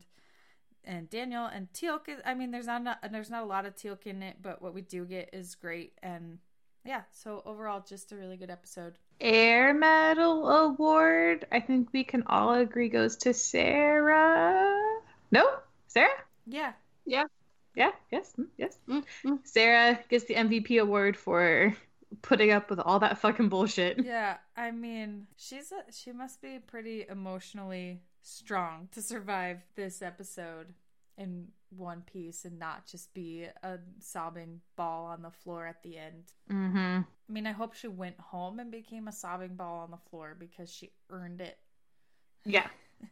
and Daniel and Teal'c. Is, I mean, there's not a, there's not a lot of Teal'c in it, but what we do get is great. And yeah, so overall, just a really good episode. Air Medal Award, I think we can all agree goes to Sarah. No? Sarah? Yeah. Yeah. Yeah, yes, yes. Mm-hmm. Sarah gets the M V P award for putting up with all that fucking bullshit. Yeah, I mean, she's a, she must be pretty emotionally strong to survive this episode in one piece and not just be a sobbing ball on the floor at the end. Mm-hmm. I mean, I hope she went home and became a sobbing ball on the floor because she earned it. Yeah.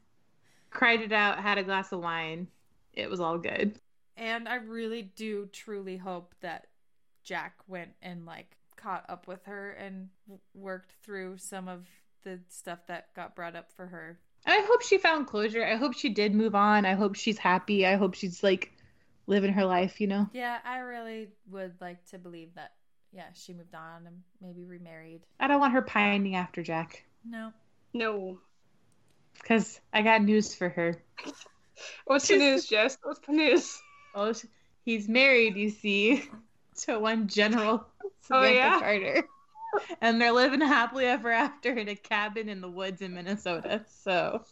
Cried it out, had a glass of wine. It was all good. And I really do truly hope that Jack went and like caught up with her and w- worked through some of the stuff that got brought up for her. And I hope she found closure. I hope she did move on. I hope she's happy. I hope she's like living her life, you know? Yeah, I really would like to believe that, yeah, she moved on and maybe remarried. I don't want her pining after Jack. No. No. Because I got news for her. What's the news, Jess? What's the news? Oh, he's married, you see, to one General Samantha oh, yeah? Carter. And they're living happily ever after in a cabin in the woods in Minnesota. So,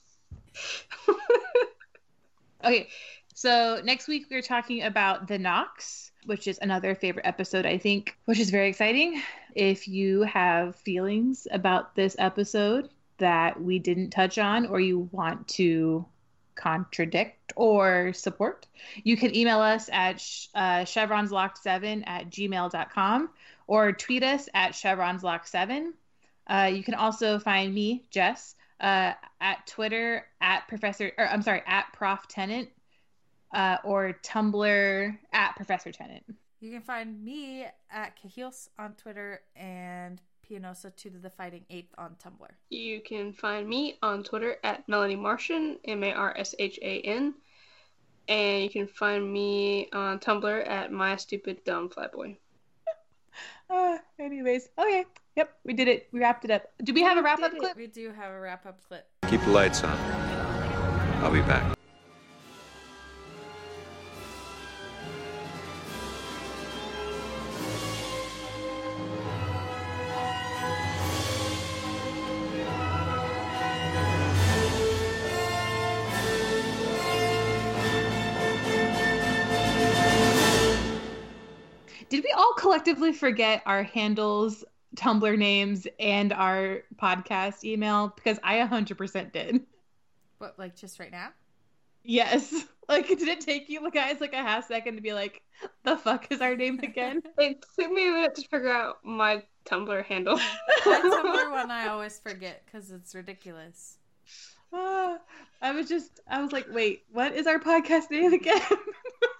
okay. So next week we're talking about The Knox, which is another favorite episode, I think, which is very exciting. If you have feelings about this episode that we didn't touch on, or you want to contradict or support, you can email us at sh- uh, chevronslocked seven at gmail dot com or tweet us at chevronslocked seven. Uh, you can also find me, Jess, uh, at Twitter at Professor, or I'm sorry, at Prof Tennant, uh, or Tumblr at Professor Tennant. You can find me at Cahils on Twitter and Pianosa two to the Fighting Eighth on Tumblr. You can find me on Twitter at Melanie Martian, M A R S H A N. And you can find me on Tumblr at My Stupid Dumb Flyboy. Uh, anyways, okay. Yep, we did it. We wrapped it up. Do we have a wrap-up clip? We do have a wrap-up clip. Keep the lights on. I'll be back. Did we all collectively forget our handles, Tumblr names, and our podcast email? Because I one hundred percent did. What, like just right now? Yes. Like, did it take you guys like a half second to be like, the fuck is our name again? It took me a minute to figure out my Tumblr handle. My Tumblr one I always forget because it's ridiculous. Uh, I was just, I was like, wait, what is our podcast name again?